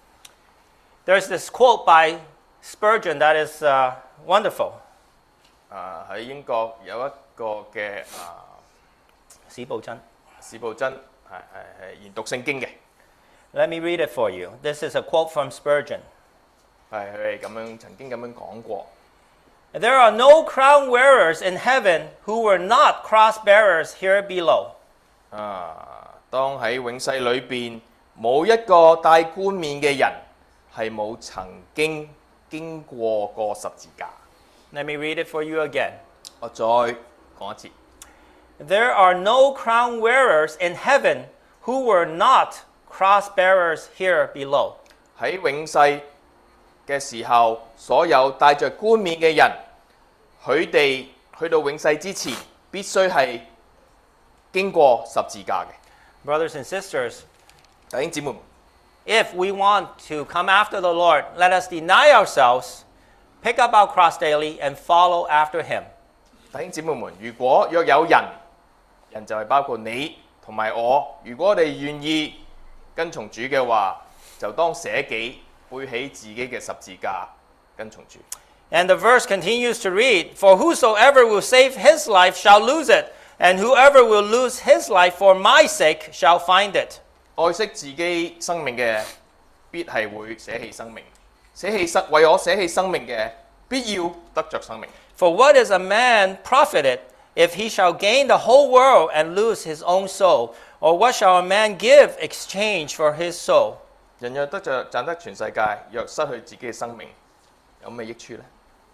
There's this quote by Spurgeon that is uh, wonderful. 啊，喺英國有一個嘅啊史布真。 史布真係係係研讀聖經嘅， Let me read it for you. This is a quote from Spurgeon. 係佢係咁樣曾經咁樣講過。 There are no crown wearers in heaven who were not cross bearers here below. 啊，當喺永世裏邊冇一個戴冠冕嘅人係冇曾經經過過十字架。 Let me read it for you again. 我再講一次。 There are no crown wearers in heaven who were not cross bearers here below. 喺永世嘅時候，所有帶着冠冕嘅人，佢哋去到永世之前，必須係經過十字架嘅。 Brothers and sisters, 弟兄姊妹們， if we want to come after the Lord, let us deny ourselves, pick up our cross daily, and follow after Him. 弟兄姊妹們，如果若有人，人就係包括你同埋我，如果我哋願意跟從主嘅話，就當捨己，背起自己嘅十字架，跟從主。 And the verse continues to read, For whosoever will save his life shall lose it, and whoever will lose his life for my sake shall find it. 愛惜自己生命嘅，必係會捨棄生命；捨棄生為我捨棄生命嘅，必要得着生命。 For what is a man profited if he shall gain the whole world and lose his own soul? Or what shall a man give exchange for his soul? 人若得着賺得全世界，若失去自己嘅生命，有咩益處呢？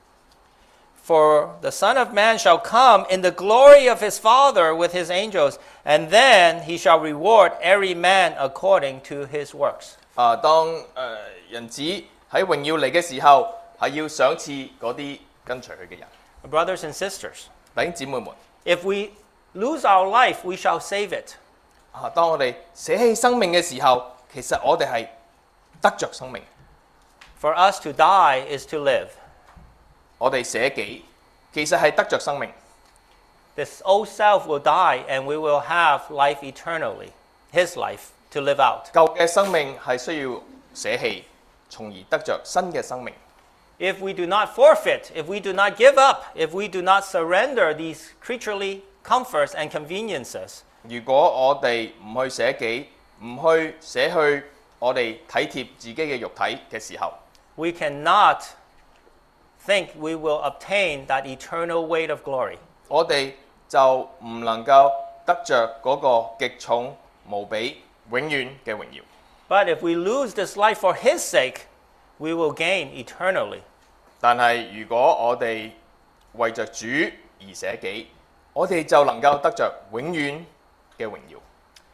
For the Son of Man shall come in the glory of his Father with his angels, and then he shall reward every man according to his works. 啊，當誒、呃、人子喺榮耀嚟嘅時候，係要賞賜嗰啲跟隨佢嘅人。 Brothers and sisters, 弟兄姊妹們， if we lose our life, we shall save it. 啊，當我哋捨棄生命嘅時候，其實我哋係得着生命。 For us to die is to live. 我哋捨己，其實係得着生命。 This old self will die, and we will have life eternally, his life to live out. 舊嘅生命係需要捨棄，從而得着新嘅生命。 If we do not forfeit, if we do not give up, if we do not surrender these creaturely comforts and conveniences, 如果我哋唔去捨己，唔去捨去我哋體貼自己嘅肉體嘅時候， we cannot think we will obtain that eternal weight of glory. 我哋就唔能夠得着嗰個極重無比、永遠嘅榮耀。 But if we lose this life for His sake, we will gain eternally. 但係如果我哋為着主而捨己，我哋就能夠得着永遠嘅榮耀。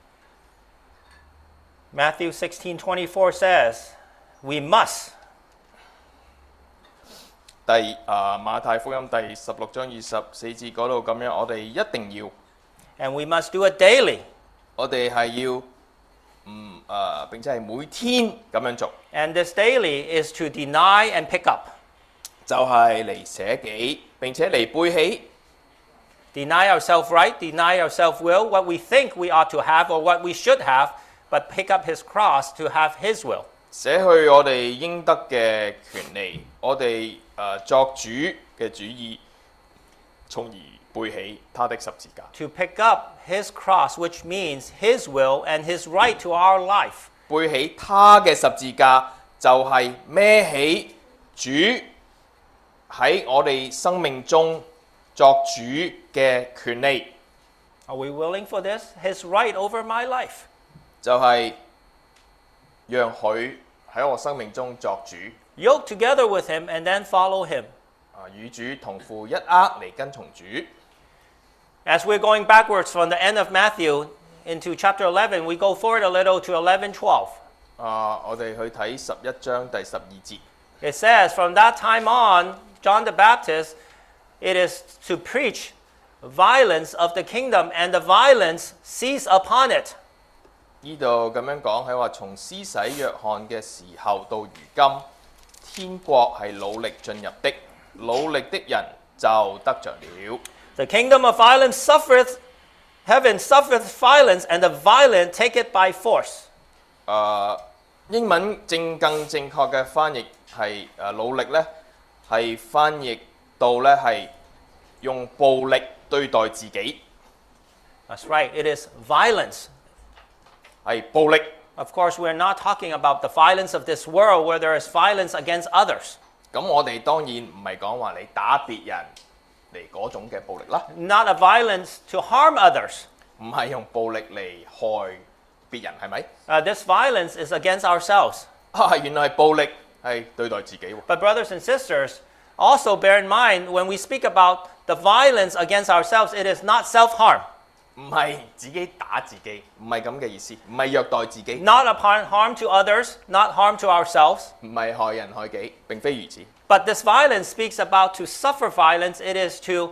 Matthew sixteen twenty-four says, we must. 第啊馬太福音第十六章二十四節嗰度咁樣，我哋一定要， And we must do it daily. 我哋係要嗯啊並且係每天咁樣做， And this daily is to deny and pick up. 就係嚟捨己並且嚟背起。 Deny our self-right, deny our self-will, what we think we ought to have or what we should have, but pick up His cross to have His will. 捨去我哋應得嘅權利，我哋誒、呃、作主嘅主意，從而背起他的十字架。 To pick up His cross, which means His will and His right to our life. 背起他嘅十字架，就係孭起主喺我哋生命中作主嘅權利， Are we willing for this? His right over my life. 就係、讓佢喺我生命中作主， Yoke together with Him and then follow Him. 啊與主同負一軛嚟跟從主。 As we're going backwards from the end of Matthew into chapter eleven, we go forward a little to eleven twelve. 啊，我哋去睇十一章第十二節。 It says, from that time on, John the Baptist, it is to preach violence of the kingdom, and the violence seize upon it. 呢度咁樣講係話，從施洗約翰嘅時候到如今，天國係努力進入的，努力的人就得着了。 The kingdom of violence suffereth, heaven suffereth violence, and the violent take it by force. 誒、呃英文正更正確嘅翻譯係誒努力咧，係翻譯到咧係用暴力對待自己， That's right, it is violence. 係暴力。 Of course, we're not talking about the violence of this world where there is violence against others. 咁我哋當然唔係講話你打別人嚟嗰種嘅暴力啦， Not a violence to harm others. 唔係用暴力嚟害別人，係咪？ Uh, this violence is against ourselves. 啊，原來係暴力係對待自己喎。 But brothers and sisters, also bear in mind when we speak about the violence against ourselves, it is not self-harm. 唔係自己打自己，唔係咁嘅意思，唔係虐待自己， Not upon harm to others, not harm to ourselves. 唔係害人害己，並非如此。 But this violence speaks about to suffer violence. It is to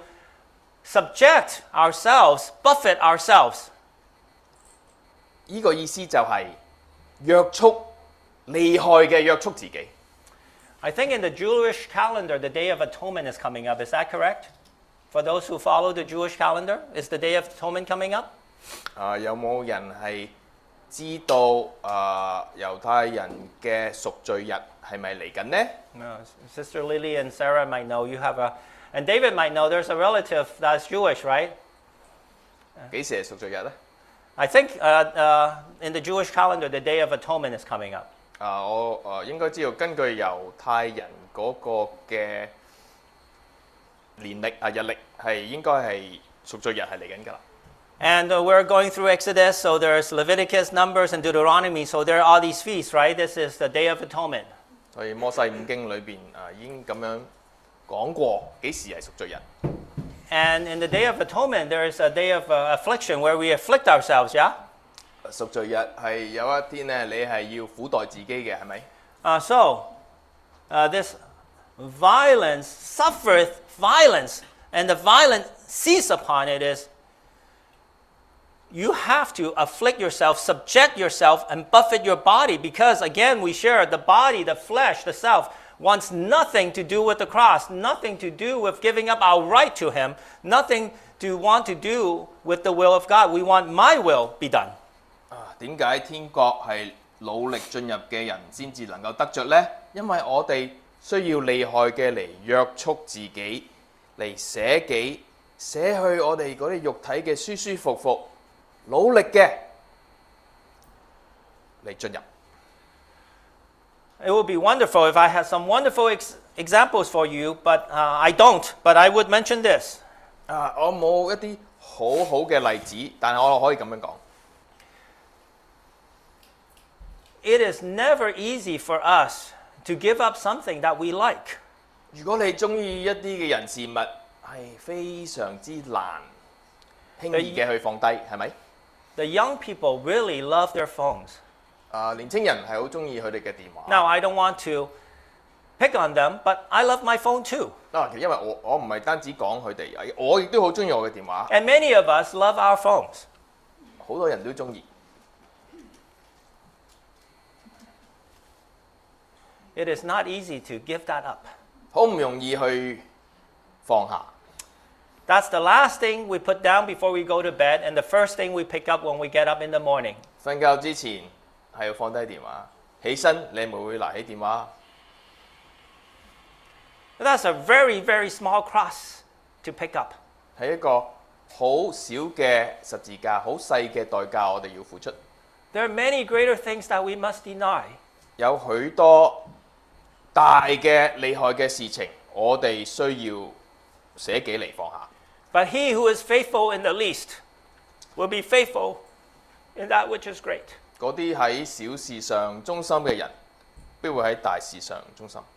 subject ourselves, buffet ourselves. 呢個意思就係約束厲害嘅約束自己。 I think in the Jewish calendar, the Day of Atonement is coming up. Is that correct? For those who follow the Jewish calendar, is the Day of Atonement coming up? 啊，有冇人係知道啊猶太人嘅贖罪日係咪嚟緊呢？ No, Sister Lily and Sarah might know. You have a, and David might know. There's a relative that's Jewish, right? 幾時係贖罪日呢？ I think uh, uh, in the Jewish calendar, the Day of Atonement is coming up. 啊，我誒應該知道，根據猶太人嗰個嘅年歷啊日歷係應該係贖罪日係嚟緊㗎啦。 And uh, we're going through Exodus, so there's Leviticus, Numbers, and Deuteronomy. So there are all these feasts, right? This is the Day of Atonement. 所以摩西五經裏邊啊已經咁樣講過幾時係贖罪日。 And in the Day of Atonement, there is a day of uh, affliction where we afflict ourselves, yeah? 贖罪日係有一天咧，你係要苦待自己嘅，係咪？ Uh, so, uh, this violence suffereth violence, and the violent seize upon it is you have to afflict yourself, subject yourself, and buffet your body because, again, we share the body, the flesh, the self wants nothing to do with the cross, nothing to do with giving up our right to Him, nothing to want to do with the will of God. We want my will be done. 啊，點解天國係努力進入嘅人先至能夠得着呢？因為我哋需要厲害嘅嚟約束自己，嚟捨己，捨去我哋嗰啲肉體嘅舒舒服服，努力嘅嚟進入。 It would be wonderful if I had some wonderful ex- examples for you, but uh, I don't. But I would mention this. 啊，我冇一啲好好嘅例子，但係我可以咁樣講。 It is never easy for us to give up something that we like. 如果你中意一啲嘅人事物，係非常之難輕易嘅去放低，係咪？ The young people really love their phones. 啊，年青人係好中意佢哋嘅電話。 Now, I don't want to pick on them, but I love my phone too. 啊，其實因為我我唔係單止講佢哋，我亦都好中意我嘅電話， And many of us love our phones. 好多人都中意。 It is not easy to give that up. 好唔容易去放下。 That's the last thing we put down before we go to bed, and the first thing we pick up when we get up in the morning. 瞓覺之前係要放低電話，起身你咪會拿起電話。 That's a very, very small cross to pick up. 係一個好小嘅十字架，好細嘅代價，我哋要付出。 There are many greater things that we must deny. 有許多大嘅厲害嘅事情，我哋需要捨己嚟放下。 But he who is faithful in the least will be faithful in that which is great. 嗰啲喺小事上忠心嘅人，必會喺大事上忠心。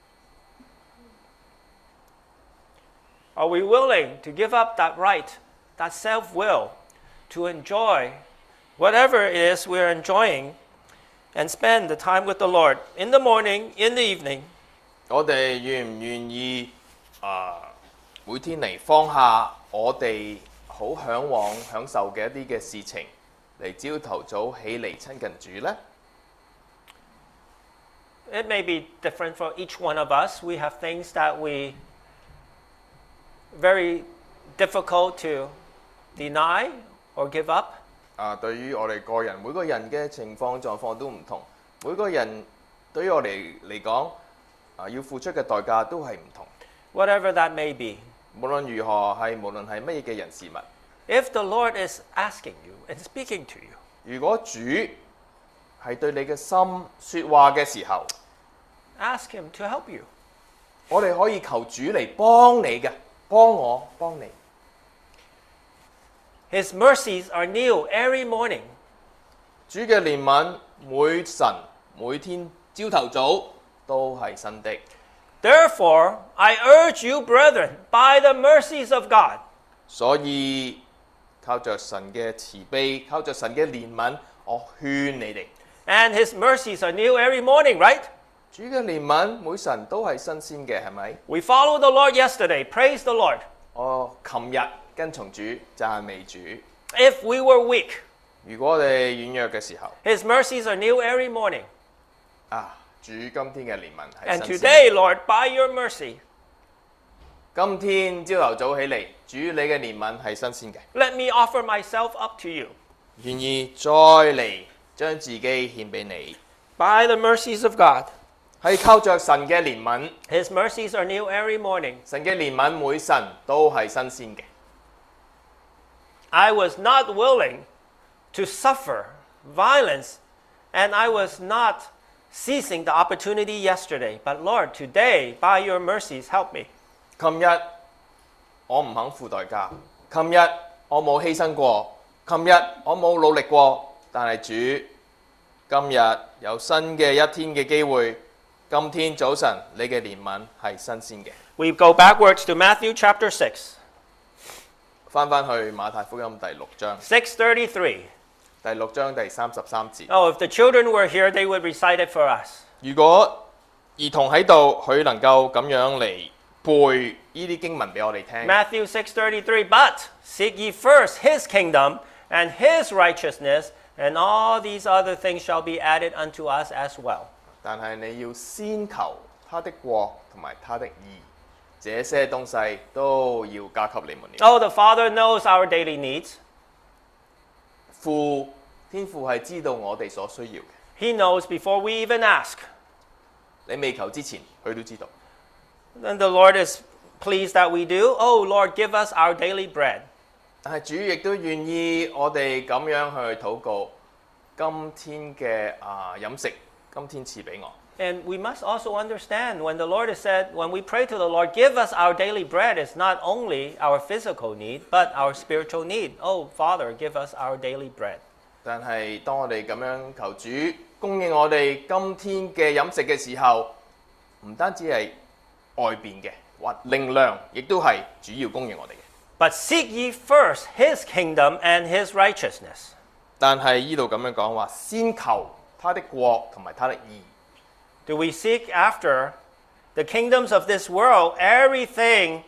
Are we willing to give up that right, that self-will, to enjoy whatever it is we're enjoying and spend the time with the Lord in the morning, in the evening? 我哋願唔願意啊？每天嚟放下我哋好嚮往享受嘅一啲嘅事情，嚟朝頭早起嚟親近主呢？ It may be different for each one of us. We have things that we very difficult to deny or give up. 啊，對於我哋個人，每個人嘅情況狀況都唔同，每個人對於我哋嚟講，啊要付出嘅代價都係唔同。 Whatever that may be. 無論如何係無論係乜嘢嘅人事物， If the Lord is asking you and speaking to you, 如果主係對你嘅心説話嘅時候， ask Him to help you. 我哋可以求主嚟幫你嘅，幫我幫你。 His mercies are new every morning. 主嘅憐憫每晨每天朝頭早都係新的。 Therefore, I urge you, brethren, by the mercies of God. 所以靠着神嘅慈悲，靠着神嘅憐憫，我勸你哋。 And His mercies are new every morning, right? 主嘅憐憫每晨都係新鮮嘅，係咪？ We followed the Lord yesterday. Praise the Lord. 我琴日跟從主，讚美主。 If we were weak, 如果我哋軟弱嘅時候， His mercies are new every morning. 啊，主今天嘅憐憫係 And 新鮮。 today, Lord, by your mercy, 今天朝頭早起嚟，主你嘅憐憫係新鮮嘅。 let me offer myself up to you. 願意再嚟將自己獻俾你， By the mercies of God, 係靠着神嘅憐憫。 His mercies are new every morning. 神嘅憐憫每晨都係新鮮嘅。 I was not willing to suffer violence, and I was not seizing the opportunity yesterday. But Lord, today, by your mercies, help me. 琴日我唔肯付代價，琴日我冇犧牲過，琴日我冇努力過，但係主今日有新嘅一天嘅機會。今天早晨你嘅憐憫係新鮮嘅。 We go backwards to Matthew chapter six, 翻返去馬太福音第六章， six thirty-three. 第六章第三十三節。 Oh, if the children were here, they would recite it for us. 如果兒童喺度，佢能夠咁樣嚟背呢啲經文俾我哋聽。 Matthew six thirty-three. But seek ye first His kingdom and His righteousness, and all these other things shall be added unto us as well. 但係你要先求他的國同埋他的義，這些東西都要加給你們了。 Oh, the Father knows our daily needs. 父天父係知道我哋所需要嘅， He knows before we even ask. 你未求之前，佢都知道。 And the Lord is pleased that we do. Oh, Lord, give us our daily bread. 但係主亦都願意我哋咁樣去禱告，今天嘅啊飲食，今天賜俾我。 And we must also understand when the Lord has said, when we pray to the Lord, give us our daily bread, it's not only our physical need, but our spiritual need. Oh, Father, give us our daily bread. 但係當我哋咁樣求主供應我哋今天嘅飲食嘅時候，唔單止係外邊嘅，或靈糧，亦都係主要供應我哋嘅。 But seek ye first his kingdom and his righteousness. 但係依度咁樣講話，先求他的國同埋他的義。 Do we seek after the kingdoms of this world, everything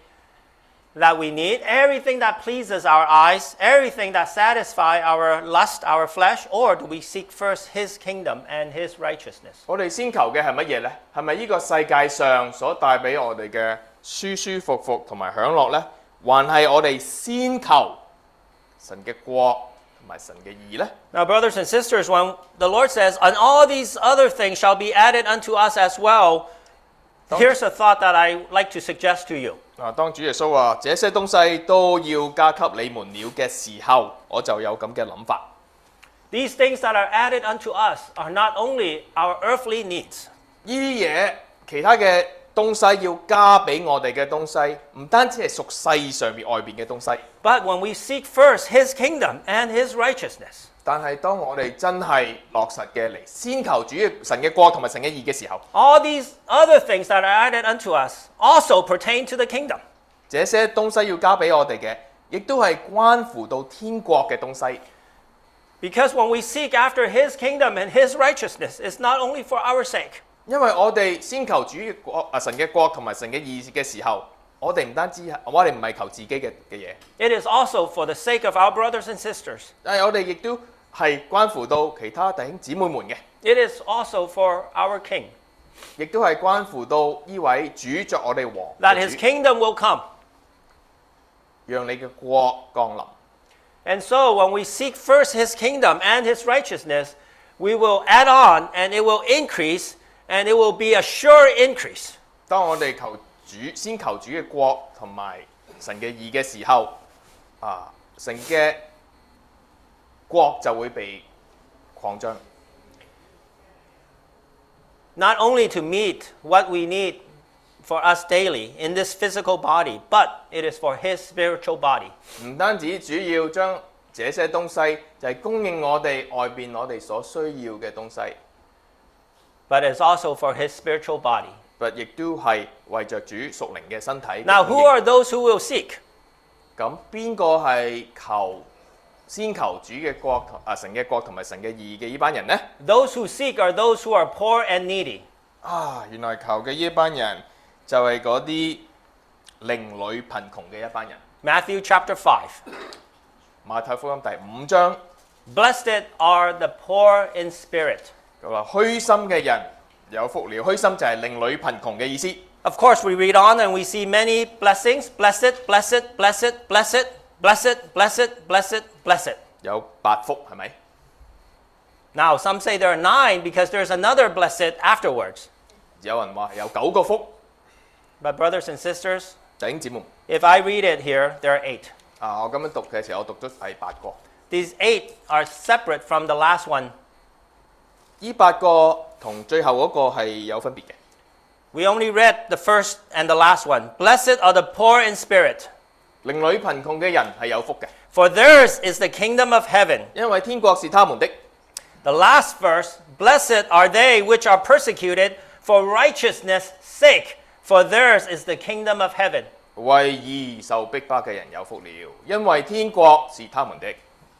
that we need, everything that pleases our eyes, everything that satisfies our lust, our flesh, or do we seek first his kingdom and his righteousness? 我哋先求嘅係乜嘢呢？係咪呢個世界上所帶俾我哋嘅舒舒服服同埋享樂呢？還係我哋先求神嘅國同埋神嘅義呢？ Now, brothers and sisters, when the Lord says, and all these other things shall be added unto us as well, here's a thought that I like to suggest to you. 嗱，當主耶穌話這些東西都要加給你們了嘅時候，我就有咁嘅諗法。 These things that are added unto us are not only our earthly needs. 呢啲嘢，其他嘅東西要加俾我哋嘅東西，唔單止係屬世上面外邊嘅東西。 But when we seek first his kingdom and his righteousness, 但係當我哋真係落實嘅嚟，先求主神嘅國同埋神嘅義嘅時候， all these other things that are added unto us also pertain to the kingdom. 這些東西要加俾我哋嘅，亦都係關乎到天國嘅東西。 Because when we seek after his kingdom and his righteousness, it's not only for our sake. 因為我哋先求主嘅國啊神嘅國同埋神嘅義嘅時候，我哋唔單止我哋唔係求自己嘅嘅嘢， It is also for the sake of our brothers and sisters. 但係我哋亦都係關乎到其他弟兄姊妹們嘅， It is also for our King, 亦都係關乎到呢位主作我哋王 that 嘅 his 主， kingdom will come. 讓你嘅國降臨。 And so when we seek first his kingdom and his righteousness, we will add on and it will increase and it will be a sure increase. 當我哋求主先求主嘅國同埋神嘅義嘅時候，啊，神嘅國就會被擴張。 Not only to meet what we need for us daily in this physical body, but it is for his spiritual body. 唔單止主要將這些東西就係供應我哋外邊我哋所需要嘅東西， But it's also for his spiritual body. 但亦都係為着主屬靈嘅身體嘅 Now, 供 who 應。 are those who will seek? 咁邊個係求先求主嘅國啊神嘅國同埋神嘅義嘅呢班人呢？ Those who seek are those who are poor and needy. 啊，原來求嘅呢班人就係嗰啲靈裡貧窮嘅一班人。 Matthew chapter five. 馬太福音第五章， Blessed are the poor in spirit. 佢話虛心嘅人有福了。虛心就係靈裡貧窮嘅意思。 Of course, we read on and we see many blessings. Blessed, blessed, blessed, blessed, blessed, blessed, blessed, blessed. 有八福係咪？ Now, some say there are nine because there's another blessed afterwards. 有人話有九個福。 But brothers and sisters, 弟兄姊妹， if I read it here, there are eight. 啊，我咁樣讀嘅時候，我讀咗係八個。 These eight are separate from the last one. 呢八個同最後嗰個係有分別嘅。 We only read the first and the last one. Blessed are the poor in spirit, 靈裡貧窮嘅人係有福嘅， for theirs is the kingdom of heaven. 因為天國是他們的。 The last verse, blessed are they which are persecuted for righteousness' sake, for theirs is the kingdom of heaven. 為義受逼迫嘅人有福了，因為天國是他們的。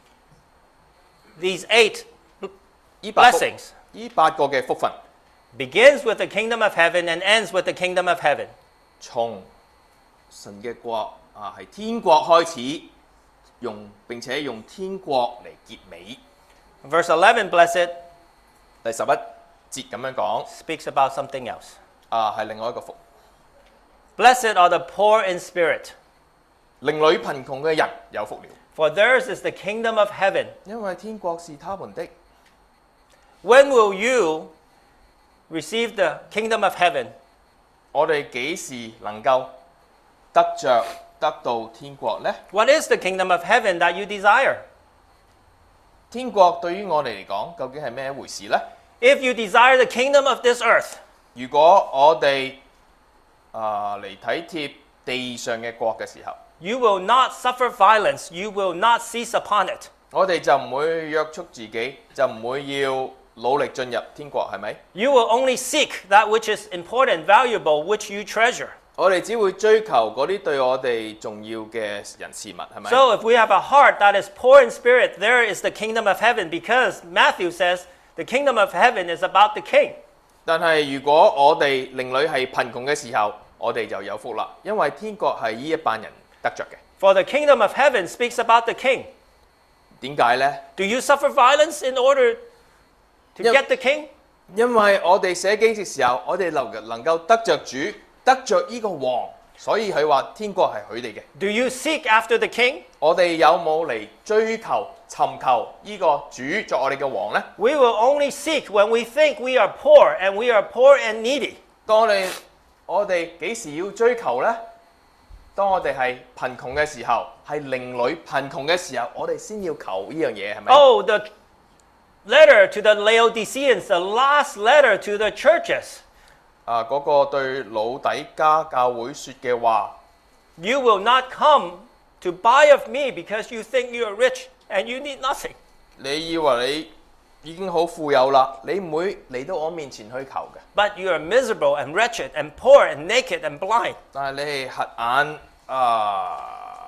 These eight 呢八福 blessings 呢八個嘅福分， begins with the kingdom of heaven and ends with the kingdom of heaven. 從神嘅國啊係天國開始，用並且用天國嚟結尾。 Verse eleven, blessed, 第十一節咁樣講， speaks about something else. 啊係另外一個福。 Blessed are the poor in spirit, 靈裡貧窮嘅人有福了， for theirs is the kingdom of heaven. 因為天國是他們的。 When will you receive the kingdom of heaven? 我哋幾時能夠得着得到天國呢？ What is the kingdom of heaven that you desire? 天國對於我哋嚟講，究竟係咩一回事呢？ if you desire the kingdom of this earth, 如果我哋啊嚟體貼地上嘅國嘅時候， you will not suffer violence, you will not seize upon it. 我哋就唔會約束自己，就唔會要努力進入天國，係咪？ You will only seek that which is important, valuable, which you treasure. 我哋只會追求嗰啲對我哋重要嘅人事物，係咪？ So if we have a heart that is poor in spirit, there is the kingdom of heaven, because Matthew says the kingdom of heaven is about the king. 但係如果我哋靈裏係貧窮嘅時候，我哋就有福啦，因為天國係呢一班人得着嘅。 For the kingdom of heaven speaks about the king. 點解呢？ Do you suffer violence in order to Yep. get the king? 因為我哋寫經嘅時候，我哋能能夠得着主，得着呢個王，所以佢話天國係佢哋嘅。 Do you seek after the king? 我哋有冇嚟追求、尋求呢個主作我哋嘅王呢？ We will only seek when we think we are poor, and we are poor and needy. 當我哋我哋幾時要追求呢？當我哋係貧窮嘅時候，係靈裏貧窮嘅時候，我哋先要求呢樣嘢，係咪？ Oh, the letter to the Laodiceans, the last letter to the churches. 啊，嗰、個對老底家教會説嘅話， You will not come to buy of me because you think you are rich and you need nothing. 你以為你已經好富有啦，你唔會嚟到我面前去求嘅。 But you are miserable and wretched and poor and naked and blind. 但係你係瞎眼啊！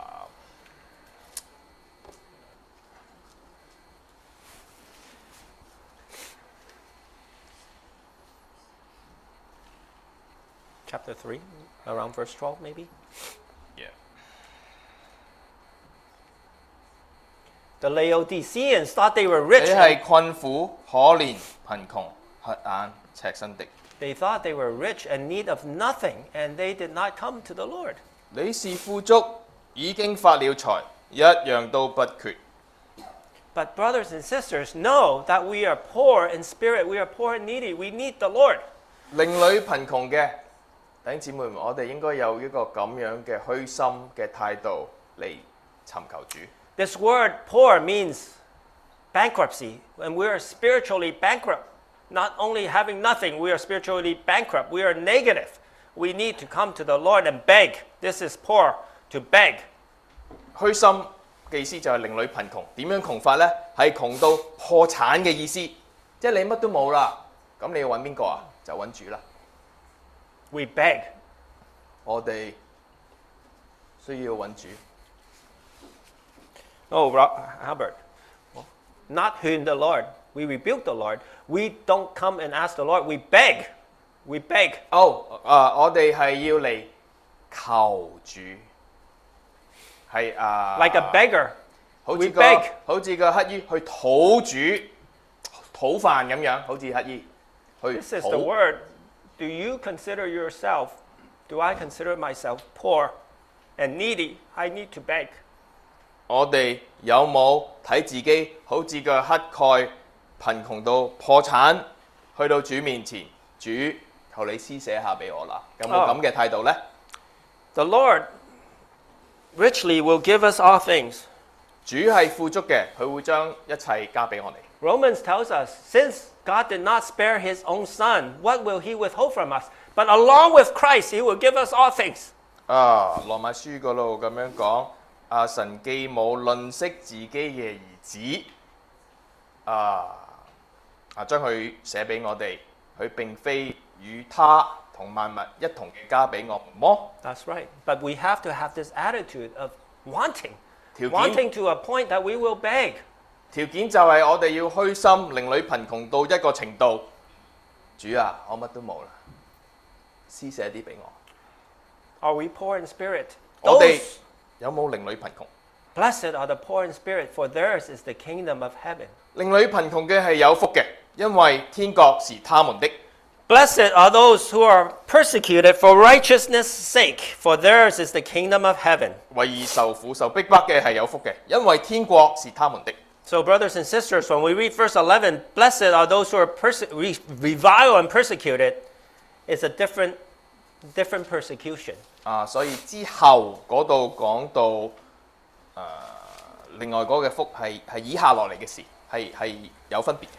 Chapter three, around verse twelve maybe. Yeah. The Laodiceans thought they were 你 rich. 係困苦、可憐、貧窮、瞎眼、赤身的。 They thought they were rich and need of nothing, and they did not come to the Lord. 你是富足，已經發了財，一樣都不缺。 But brothers and sisters, know that we are poor in spirit, we are poor and needy, we need the Lord. 靈裏貧窮嘅弟兄姊妹們，我哋應該有一個咁樣嘅虛心嘅態度嚟尋求主。 This word poor means bankruptcy, and we are spiritually bankrupt. Not only having nothing, we are spiritually bankrupt. We are negative. We need to come to the Lord and beg. This is poor, to beg. 虛心嘅意思就係靈裏貧窮。點樣窮法呢？係窮到破產嘅意思，即係你乜都冇啦，咁你要揾邊個啊？就揾主啦。 We beg. 我哋需要揾主。 Oh, Ro- Albert, not in the Lord. We rebuke the Lord. We don't come and ask the Lord. We beg. We beg. 哦，啊，我哋係要嚟求主，係啊 Like a beggar. 好 We 似個 beg. 好似個乞衣去討主討飯咁樣，好似乞衣去 This is the 討。 word. Do you consider yourself, do I consider myself poor and needy? I need to beg. 我哋有冇睇自己好似個乞丐貧窮到破產，去到主面前，主求你施捨下俾我啦？有冇咁嘅態度呢？ The Lord richly will give us all things. 主係富足嘅，佢會將一切加俾我哋。 Romans tells us, since God did not spare his own son, what will he withhold from us? But along with Christ, he will give us all things. 啊，羅馬書嗰度咁樣講，啊神既冇吝惜自己嘅兒子，啊啊將佢寫俾我哋，佢並非與他同萬物一同嘅加俾我們麼？ That's right. But we have to have this attitude of wanting. 條件 Wanting to a point that we will beg. 條件就係我哋要虛心，靈裏貧窮到一個程度。主啊，我乜都冇啦，施捨啲俾我。 Are we poor in spirit? 我哋 Those 有冇靈裏貧窮？ blessed are the poor in spirit, for theirs is the kingdom of heaven. 靈裏貧窮嘅係有福嘅，因為天國是他們的。 Blessed are those who are persecuted for righteousness' sake, for theirs is the kingdom of heaven. 為義受苦受逼迫嘅係有福嘅，因為天國是他們的。 So, brothers and sisters, when we read verse eleven, blessed are those who are perse- re- reviled and persecuted, it's a different, different persecution. 啊，所以之後嗰度講到誒、呃另外嗰個福係係以下落嚟嘅事，係係有分別嘅。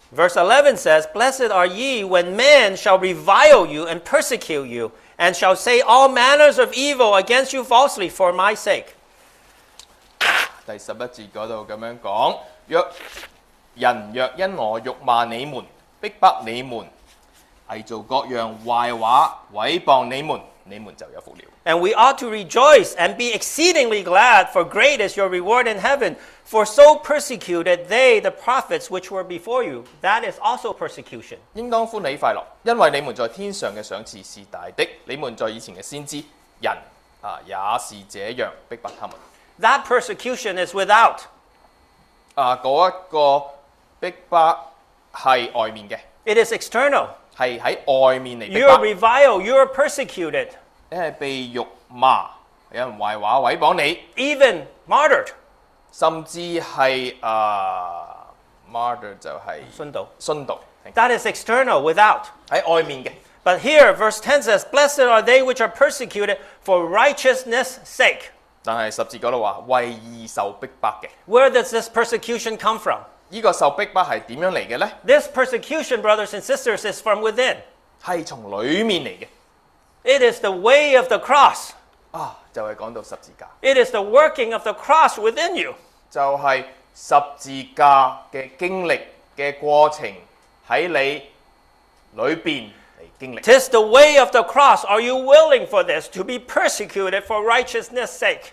Verse eleven says, Blessed are ye when men shall revile you and persecute you, and shall say all manners of evil against you falsely for my sake. 第十一節嗰度咁樣講：若人若因我辱罵你們、逼迫你們、偽造各樣壞話、毀謗你們，你們就有福了。 And we ought to rejoice and be exceedingly glad, for great is your reward in heaven. For so persecuted they the prophets which were before you. That is also persecution. 應當歡喜快樂，因為你們在天上嘅賞賜是大的。你們在以前嘅先知人啊，也是這樣逼迫他們。 That persecution is without. 啊，嗰一個逼迫係外面嘅， It is external. 係喺外面嚟逼 You're 迫。 reviled. You're persecuted. 你係被辱罵，有人壞話毀謗你， Even martyred. 甚至係啊 martyr 就係殉道。 殉道， That is external, without. 喺外面嘅。 But here, verse ten says, Blessed are they which are persecuted for righteousness' sake. 但係十節嗰度話為義受逼迫嘅， Where does this persecution come from? 呢個受逼迫係點樣嚟嘅呢？ This persecution, brothers and sisters, is from within. 係從裡面嚟嘅。 It is the way of the cross. 啊，就係講到十字架， It is the working of the cross within you. 就係十字架嘅經歷嘅過程喺你裏邊嚟經歷。 'Tis the way of the cross. Are you willing for this, to be persecuted for righteousness' sake?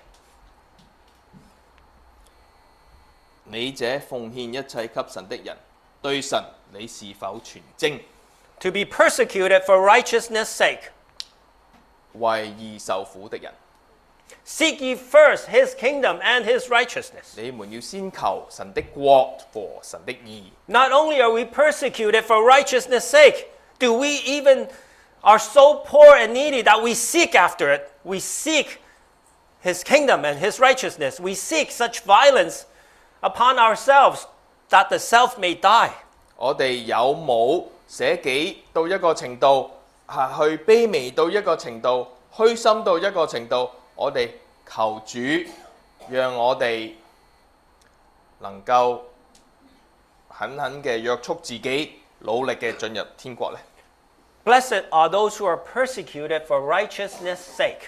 你這奉獻一切給神的人，對神你是否全精？ To be persecuted for righteousness' sake. 為義受苦的人， Seek ye first his kingdom and his righteousness. 你們要先求神的國和神的義。 Not only are we persecuted for righteousness' sake, do we even are so poor and needy that we seek after it? We seek his kingdom and his righteousness. We seek such violence upon ourselves that the self may die. 我哋有冇捨己到一個程度，係去卑微到一個程度，虛心到一個程度？我哋求主，讓我哋能夠狠狠嘅約束自己，努力嘅進入天國呢？ Blessed are those who are persecuted for righteousness' sake.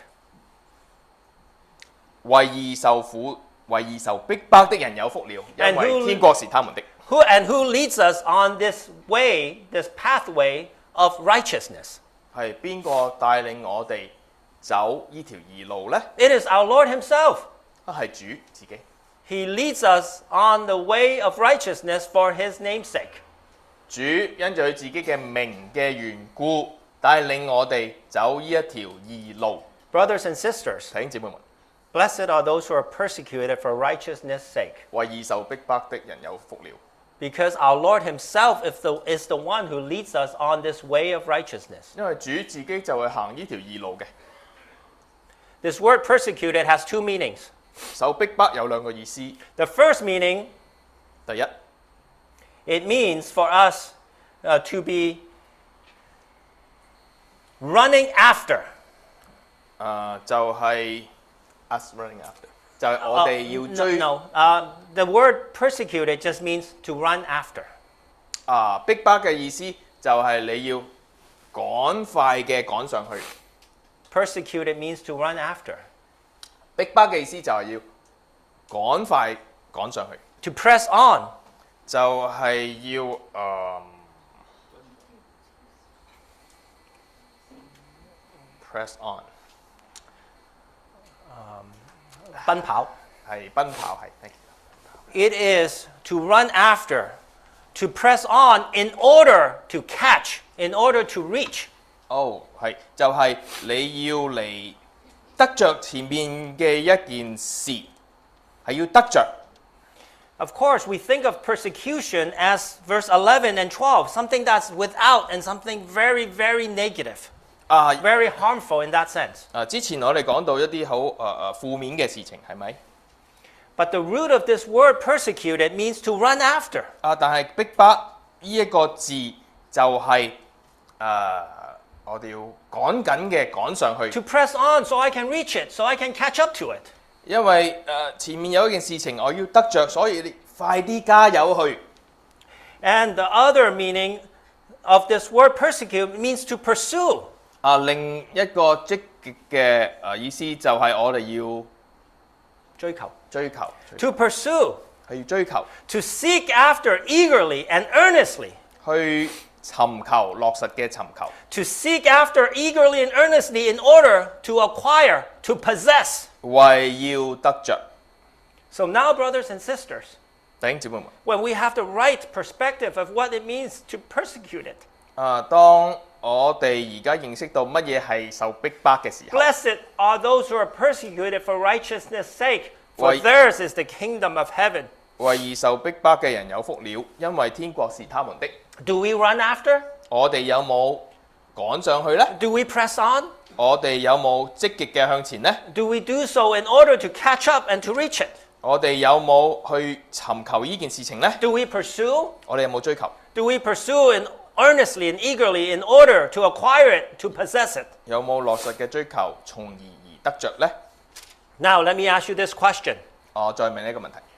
為義受苦、為義受逼迫的人有福了，因 And 為 who- 天國是他們的。 Who and who leads us on this way, this pathway of righteousness? 係邊個帶領我哋走呢條義路呢？ It is our Lord himself. 啊，係主自己。 He leads us on the way of righteousness for his name's sake. 主因住佢自己嘅名嘅緣故，帶領我哋走呢一條義路。 Brothers and sisters, 弟兄姊妹們， blessed are those who are persecuted for righteousness' sake, 為義受逼迫的人有福了， because our Lord himself is the, is the one who leads us on this way of righteousness. 因為主自己就係行呢條義路嘅。 This word persecuted has two meanings. 受逼迫有兩個意思， The first meaning, 第一 it means for us uh, to be running after. 啊、就係、us running after，就係我 Uh, 哋要 no, 追 no. Uh, the word persecuted just means to run after. 啊逼迫嘅意思就係你要趕快嘅趕上去， Persecuted means to run after. 逼迫嘅意思就係要趕快趕上去， To press on. 就係要誒、呃 press on。 奔跑. 係奔跑係，thank you。 It is to run after, to press on in order to catch, in order to reach. 哦，係就係、你要嚟得着前面嘅一件事，係要得着。 Of course, we think of persecution as verse eleven and twelve, something that's without and something very, very negative, 啊 very harmful in that sense. 啊！之前我哋講到一啲好誒誒負面嘅事情，係咪？ But the root of this word persecuted means to run after. 啊！但係逼迫呢一個字就係、誒、我哋要趕緊嘅趕上去， To press on so I can reach it, so I can catch up to it. 因為誒、前面有一件事情我要得着，所以你快啲加油去。 And the other meaning of this word persecute means to pursue. 啊，另一個積極嘅誒意思就係我哋要追求。 追求， To pursue, 係要追求， to seek after eagerly and earnestly. 去尋求落實嘅尋求， To seek after eagerly and earnestly in order to acquire, to possess. 為要得着。 So now, brothers and sisters, 弟兄姊妹們， when we have the right perspective of what it means to persecute it, 啊，當我哋而家認識到乜嘢係受逼迫嘅時候， blessed are those who are persecuted for righteousness' sake, for Why- theirs is the kingdom of heaven. 為義受逼迫嘅人有福了，因為天國是他們的。 Do we run after? 我哋有冇趕上去呢？ Do we press on? 我哋有冇積極嘅向前呢？ Do we do so in order to catch up and to reach it? 我哋有冇去尋求呢件事情呢？ Do we pursue? 我哋有冇追求？ Do we pursue in earnestly and eagerly in order to acquire it, to possess it? 有冇落實嘅追求，從而而得着呢？ Now, let me ask you this question. 我再問一個問題：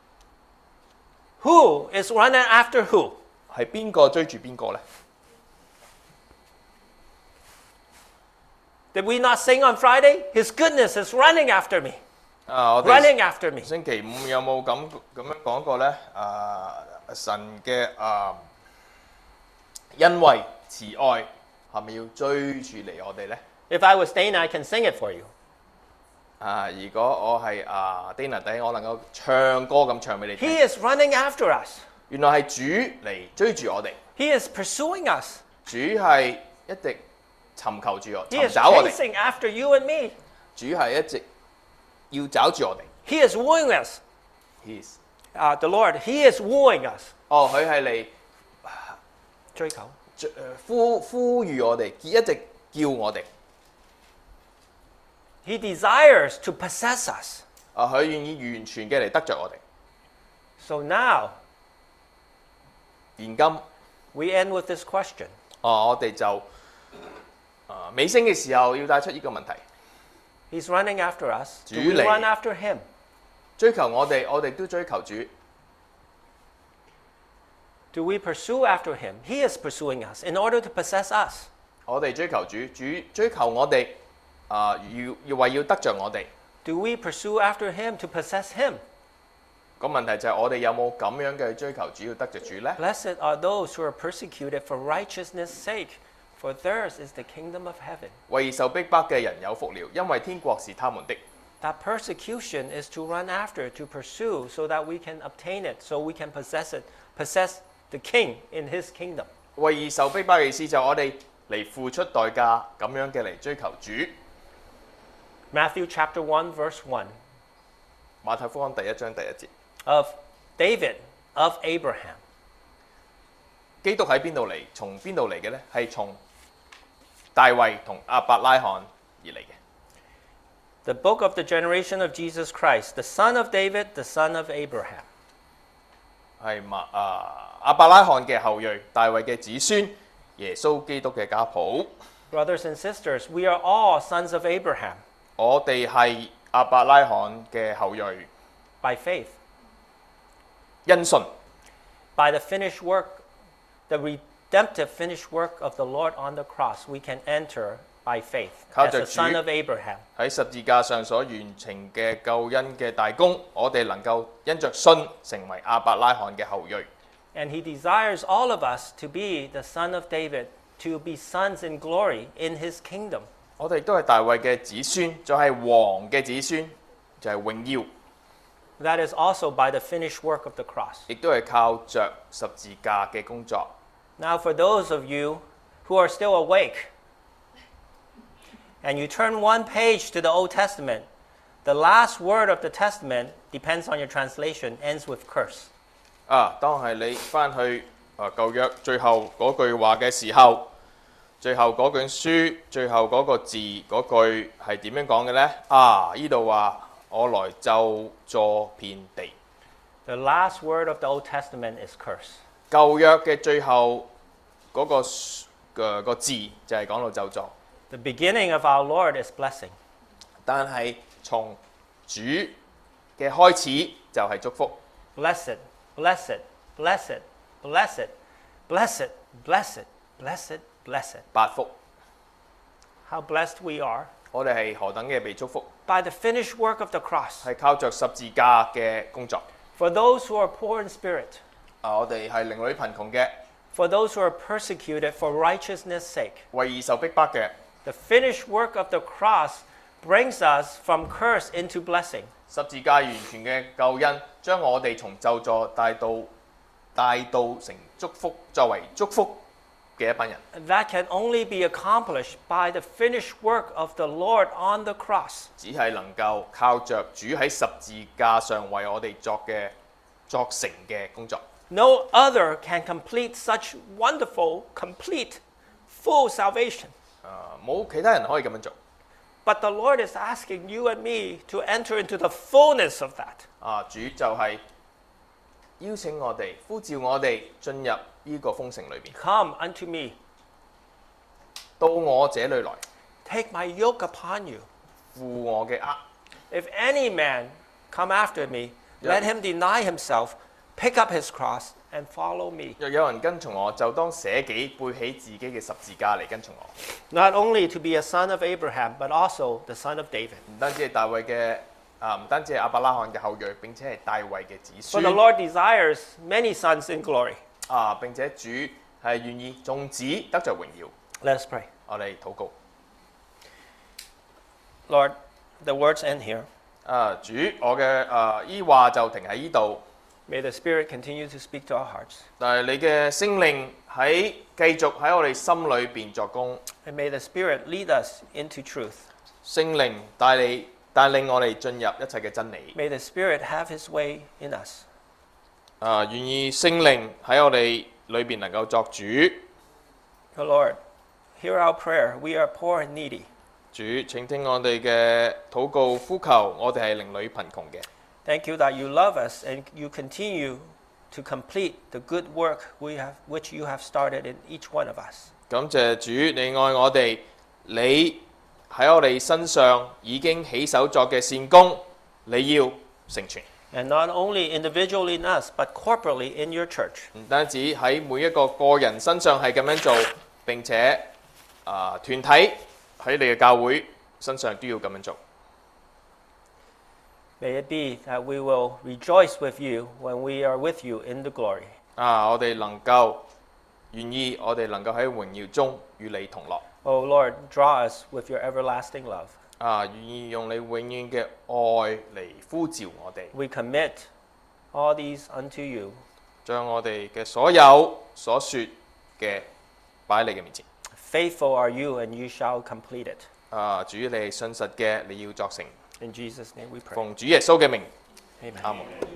Who is running after who? 係邊個追住邊個呢？ Did we not sing on Friday? His goodness is running after me, 啊，我哋 running after me. 星期五有冇咁咁樣講過呢？啊，神嘅啊恩惠慈愛係咪要追住嚟我哋呢？ If I was Dana, I can sing it for you. 啊，如果我係啊 Dana 弟，我能夠唱歌咁唱俾你聽。 He is running after us. 原來係主嚟追住我哋， He is pursuing us. 主係一直尋求住我， He 尋 is 找我哋。 chasing after you and me. 主係一直要找住我哋。 He is wooing us. He is Uh, the Lord, He is wooing us. 哦，佢係嚟追求。 誒呼呼籲我哋，一直叫我哋。 He desires to possess us. 啊，佢願意完全嘅嚟得着我哋。 So now, 現今， we end with this question. 哦，我哋就啊尾聲嘅時候要帶出呢個問題： He's running after us. Do 主 we 嚟。 run after Him? 追求我哋，我哋都追求主。 Do we pursue after Him? He is pursuing us in order to possess us. 我哋追求主，主追求我哋啊，要要為要得着我哋。 Do we pursue after Him to possess Him? 個問題就係我哋有冇咁樣嘅追求主要得着主呢？ Blessed are those who are persecuted for righteousness' sake, for theirs is the kingdom of heaven. 為受逼迫嘅人有福了，因為天國是他們的。 That persecution is to run after, to pursue, so that we can obtain it, so we can possess it, possess the King in His kingdom. 為受逼迫嘅意思就係我哋嚟付出代價咁樣嘅嚟追求主。 Matthew chapter one, verse one, 馬太福音第一章第一節， of David of Abraham. 基督喺邊度嚟？從邊度嚟嘅呢？係從大衛同亞伯拉罕而嚟嘅。 The book of the generation of Jesus Christ, the son of David, the son of Abraham. 係馬啊亞伯拉罕嘅後裔，大衛嘅子孫，耶穌基督嘅家譜。 Brothers and sisters, we are all sons of Abraham 我哋係亞伯拉罕嘅後裔， by faith, 因信 by the finished work, the redemptive finished work of the Lord on the cross. We can enter by faith 靠 as 着 a 主 son of Abraham. 喺十字架上所完成嘅救恩嘅大功，我哋能夠因着信成為亞伯拉罕嘅後裔。 And He desires all of us to be the son of David, to be sons in glory in His kingdom. 我哋都係大衛嘅子孫，就係、王嘅子孫，就係、榮耀， That is also by the finished work of the cross. 亦都係靠着十字架嘅工作。 Now, for those of you who are still awake, and you turn one page to the Old Testament, the last word of the Testament, depends on your translation, ends with curse. 啊，當係你翻去啊舊約最後嗰句話嘅時候，最後嗰卷書最後嗰個字嗰句係點樣講嘅呢？啊，呢度話我來咒詛遍地。 The last word of the Old Testament is curse. 舊約嘅最後嗰、個嘅、個字就係講到咒詛， The beginning of our Lord is blessing. 但係從主嘅開始就係祝福。 Blessed, blessed, blessed, blessed, blessed, blessed, blessed, blessed. 八福， How blessed we are 我哋係何等嘅被祝福， by the finished work of the cross. 係靠着十字架嘅工作。 For those who are poor in spirit, 啊，我哋係靈裏貧窮嘅， for those who are persecuted for righteousness' sake. 為義受逼迫嘅。 The finished work of the cross brings us from curse into blessing. 十字架完全嘅救恩，將我哋從咒詛帶到帶到成祝福，作為祝福嘅一班人。 And that can only be accomplished by the finished work of the Lord on the cross. 只係能夠靠着主喺十字架上為我哋作嘅作成嘅工作。 No other can complete such wonderful, complete, full salvation. 啊，冇其他人可以咁樣做。 But the Lord is asking you and me to enter into the fullness of that. 啊，主就係邀請我哋，呼召我哋進入呢個豐盛裏邊。 Come unto me, 到我這裏來， take my yoke upon you. 負我嘅軛。 If any man come after me, let him deny himself, pick up his cross, and follow me. 若有人跟從我，就當捨己，背起自己嘅十字架嚟跟從我。 Not only to be a son of Abraham, but also the son of David. 唔單止係大衛嘅啊，唔單止係亞伯拉罕嘅後裔，並且係大衛嘅子 For the 孫。 Lord desires many sons in glory. 啊，並且主係願意眾子得着榮耀。 Let us pray. 我哋禱告。 Lord, the words end here. 啊，主，我嘅啊依話就停喺呢度， May the Spirit continue to speak to our hearts. 但係你嘅聖靈喺繼續喺我哋心裏邊作工， And may the Spirit lead us into truth. 聖靈帶你帶領我哋進入一切嘅真理。 May the Spirit have His way in us. 啊，願意聖靈喺我哋裏邊能夠作主。 O Lord, hear our prayer. We are poor and needy. 主，請聽我哋嘅禱告呼求，我哋係靈裏貧窮嘅。 Thank you that you love us and you continue to complete the good work we have, which you have started in each one of us. 感謝主，你愛我哋，你喺我哋身上已經起手作嘅善功，你要成全。 And not only individually in us, but corporately in your church. 唔單止喺每一個個人身上係咁樣做，並且啊、團體喺你嘅教會身上都要咁樣做。 May it be that we will rejoice with you when we are with you in the glory. 啊！我哋能夠願意，我哋能夠喺榮耀中與你同樂。 O Lord, draw us with your everlasting love. 啊！願意用你永遠嘅愛嚟呼召我哋， We commit all these unto you. 將我哋嘅所有所說嘅擺喺你嘅面前。 Faithful are you, and you shall complete it. 啊！主，你係信實嘅，你要作成。 In Jesus' name we pray. 奉主耶穌嘅名， Amen. 阿門。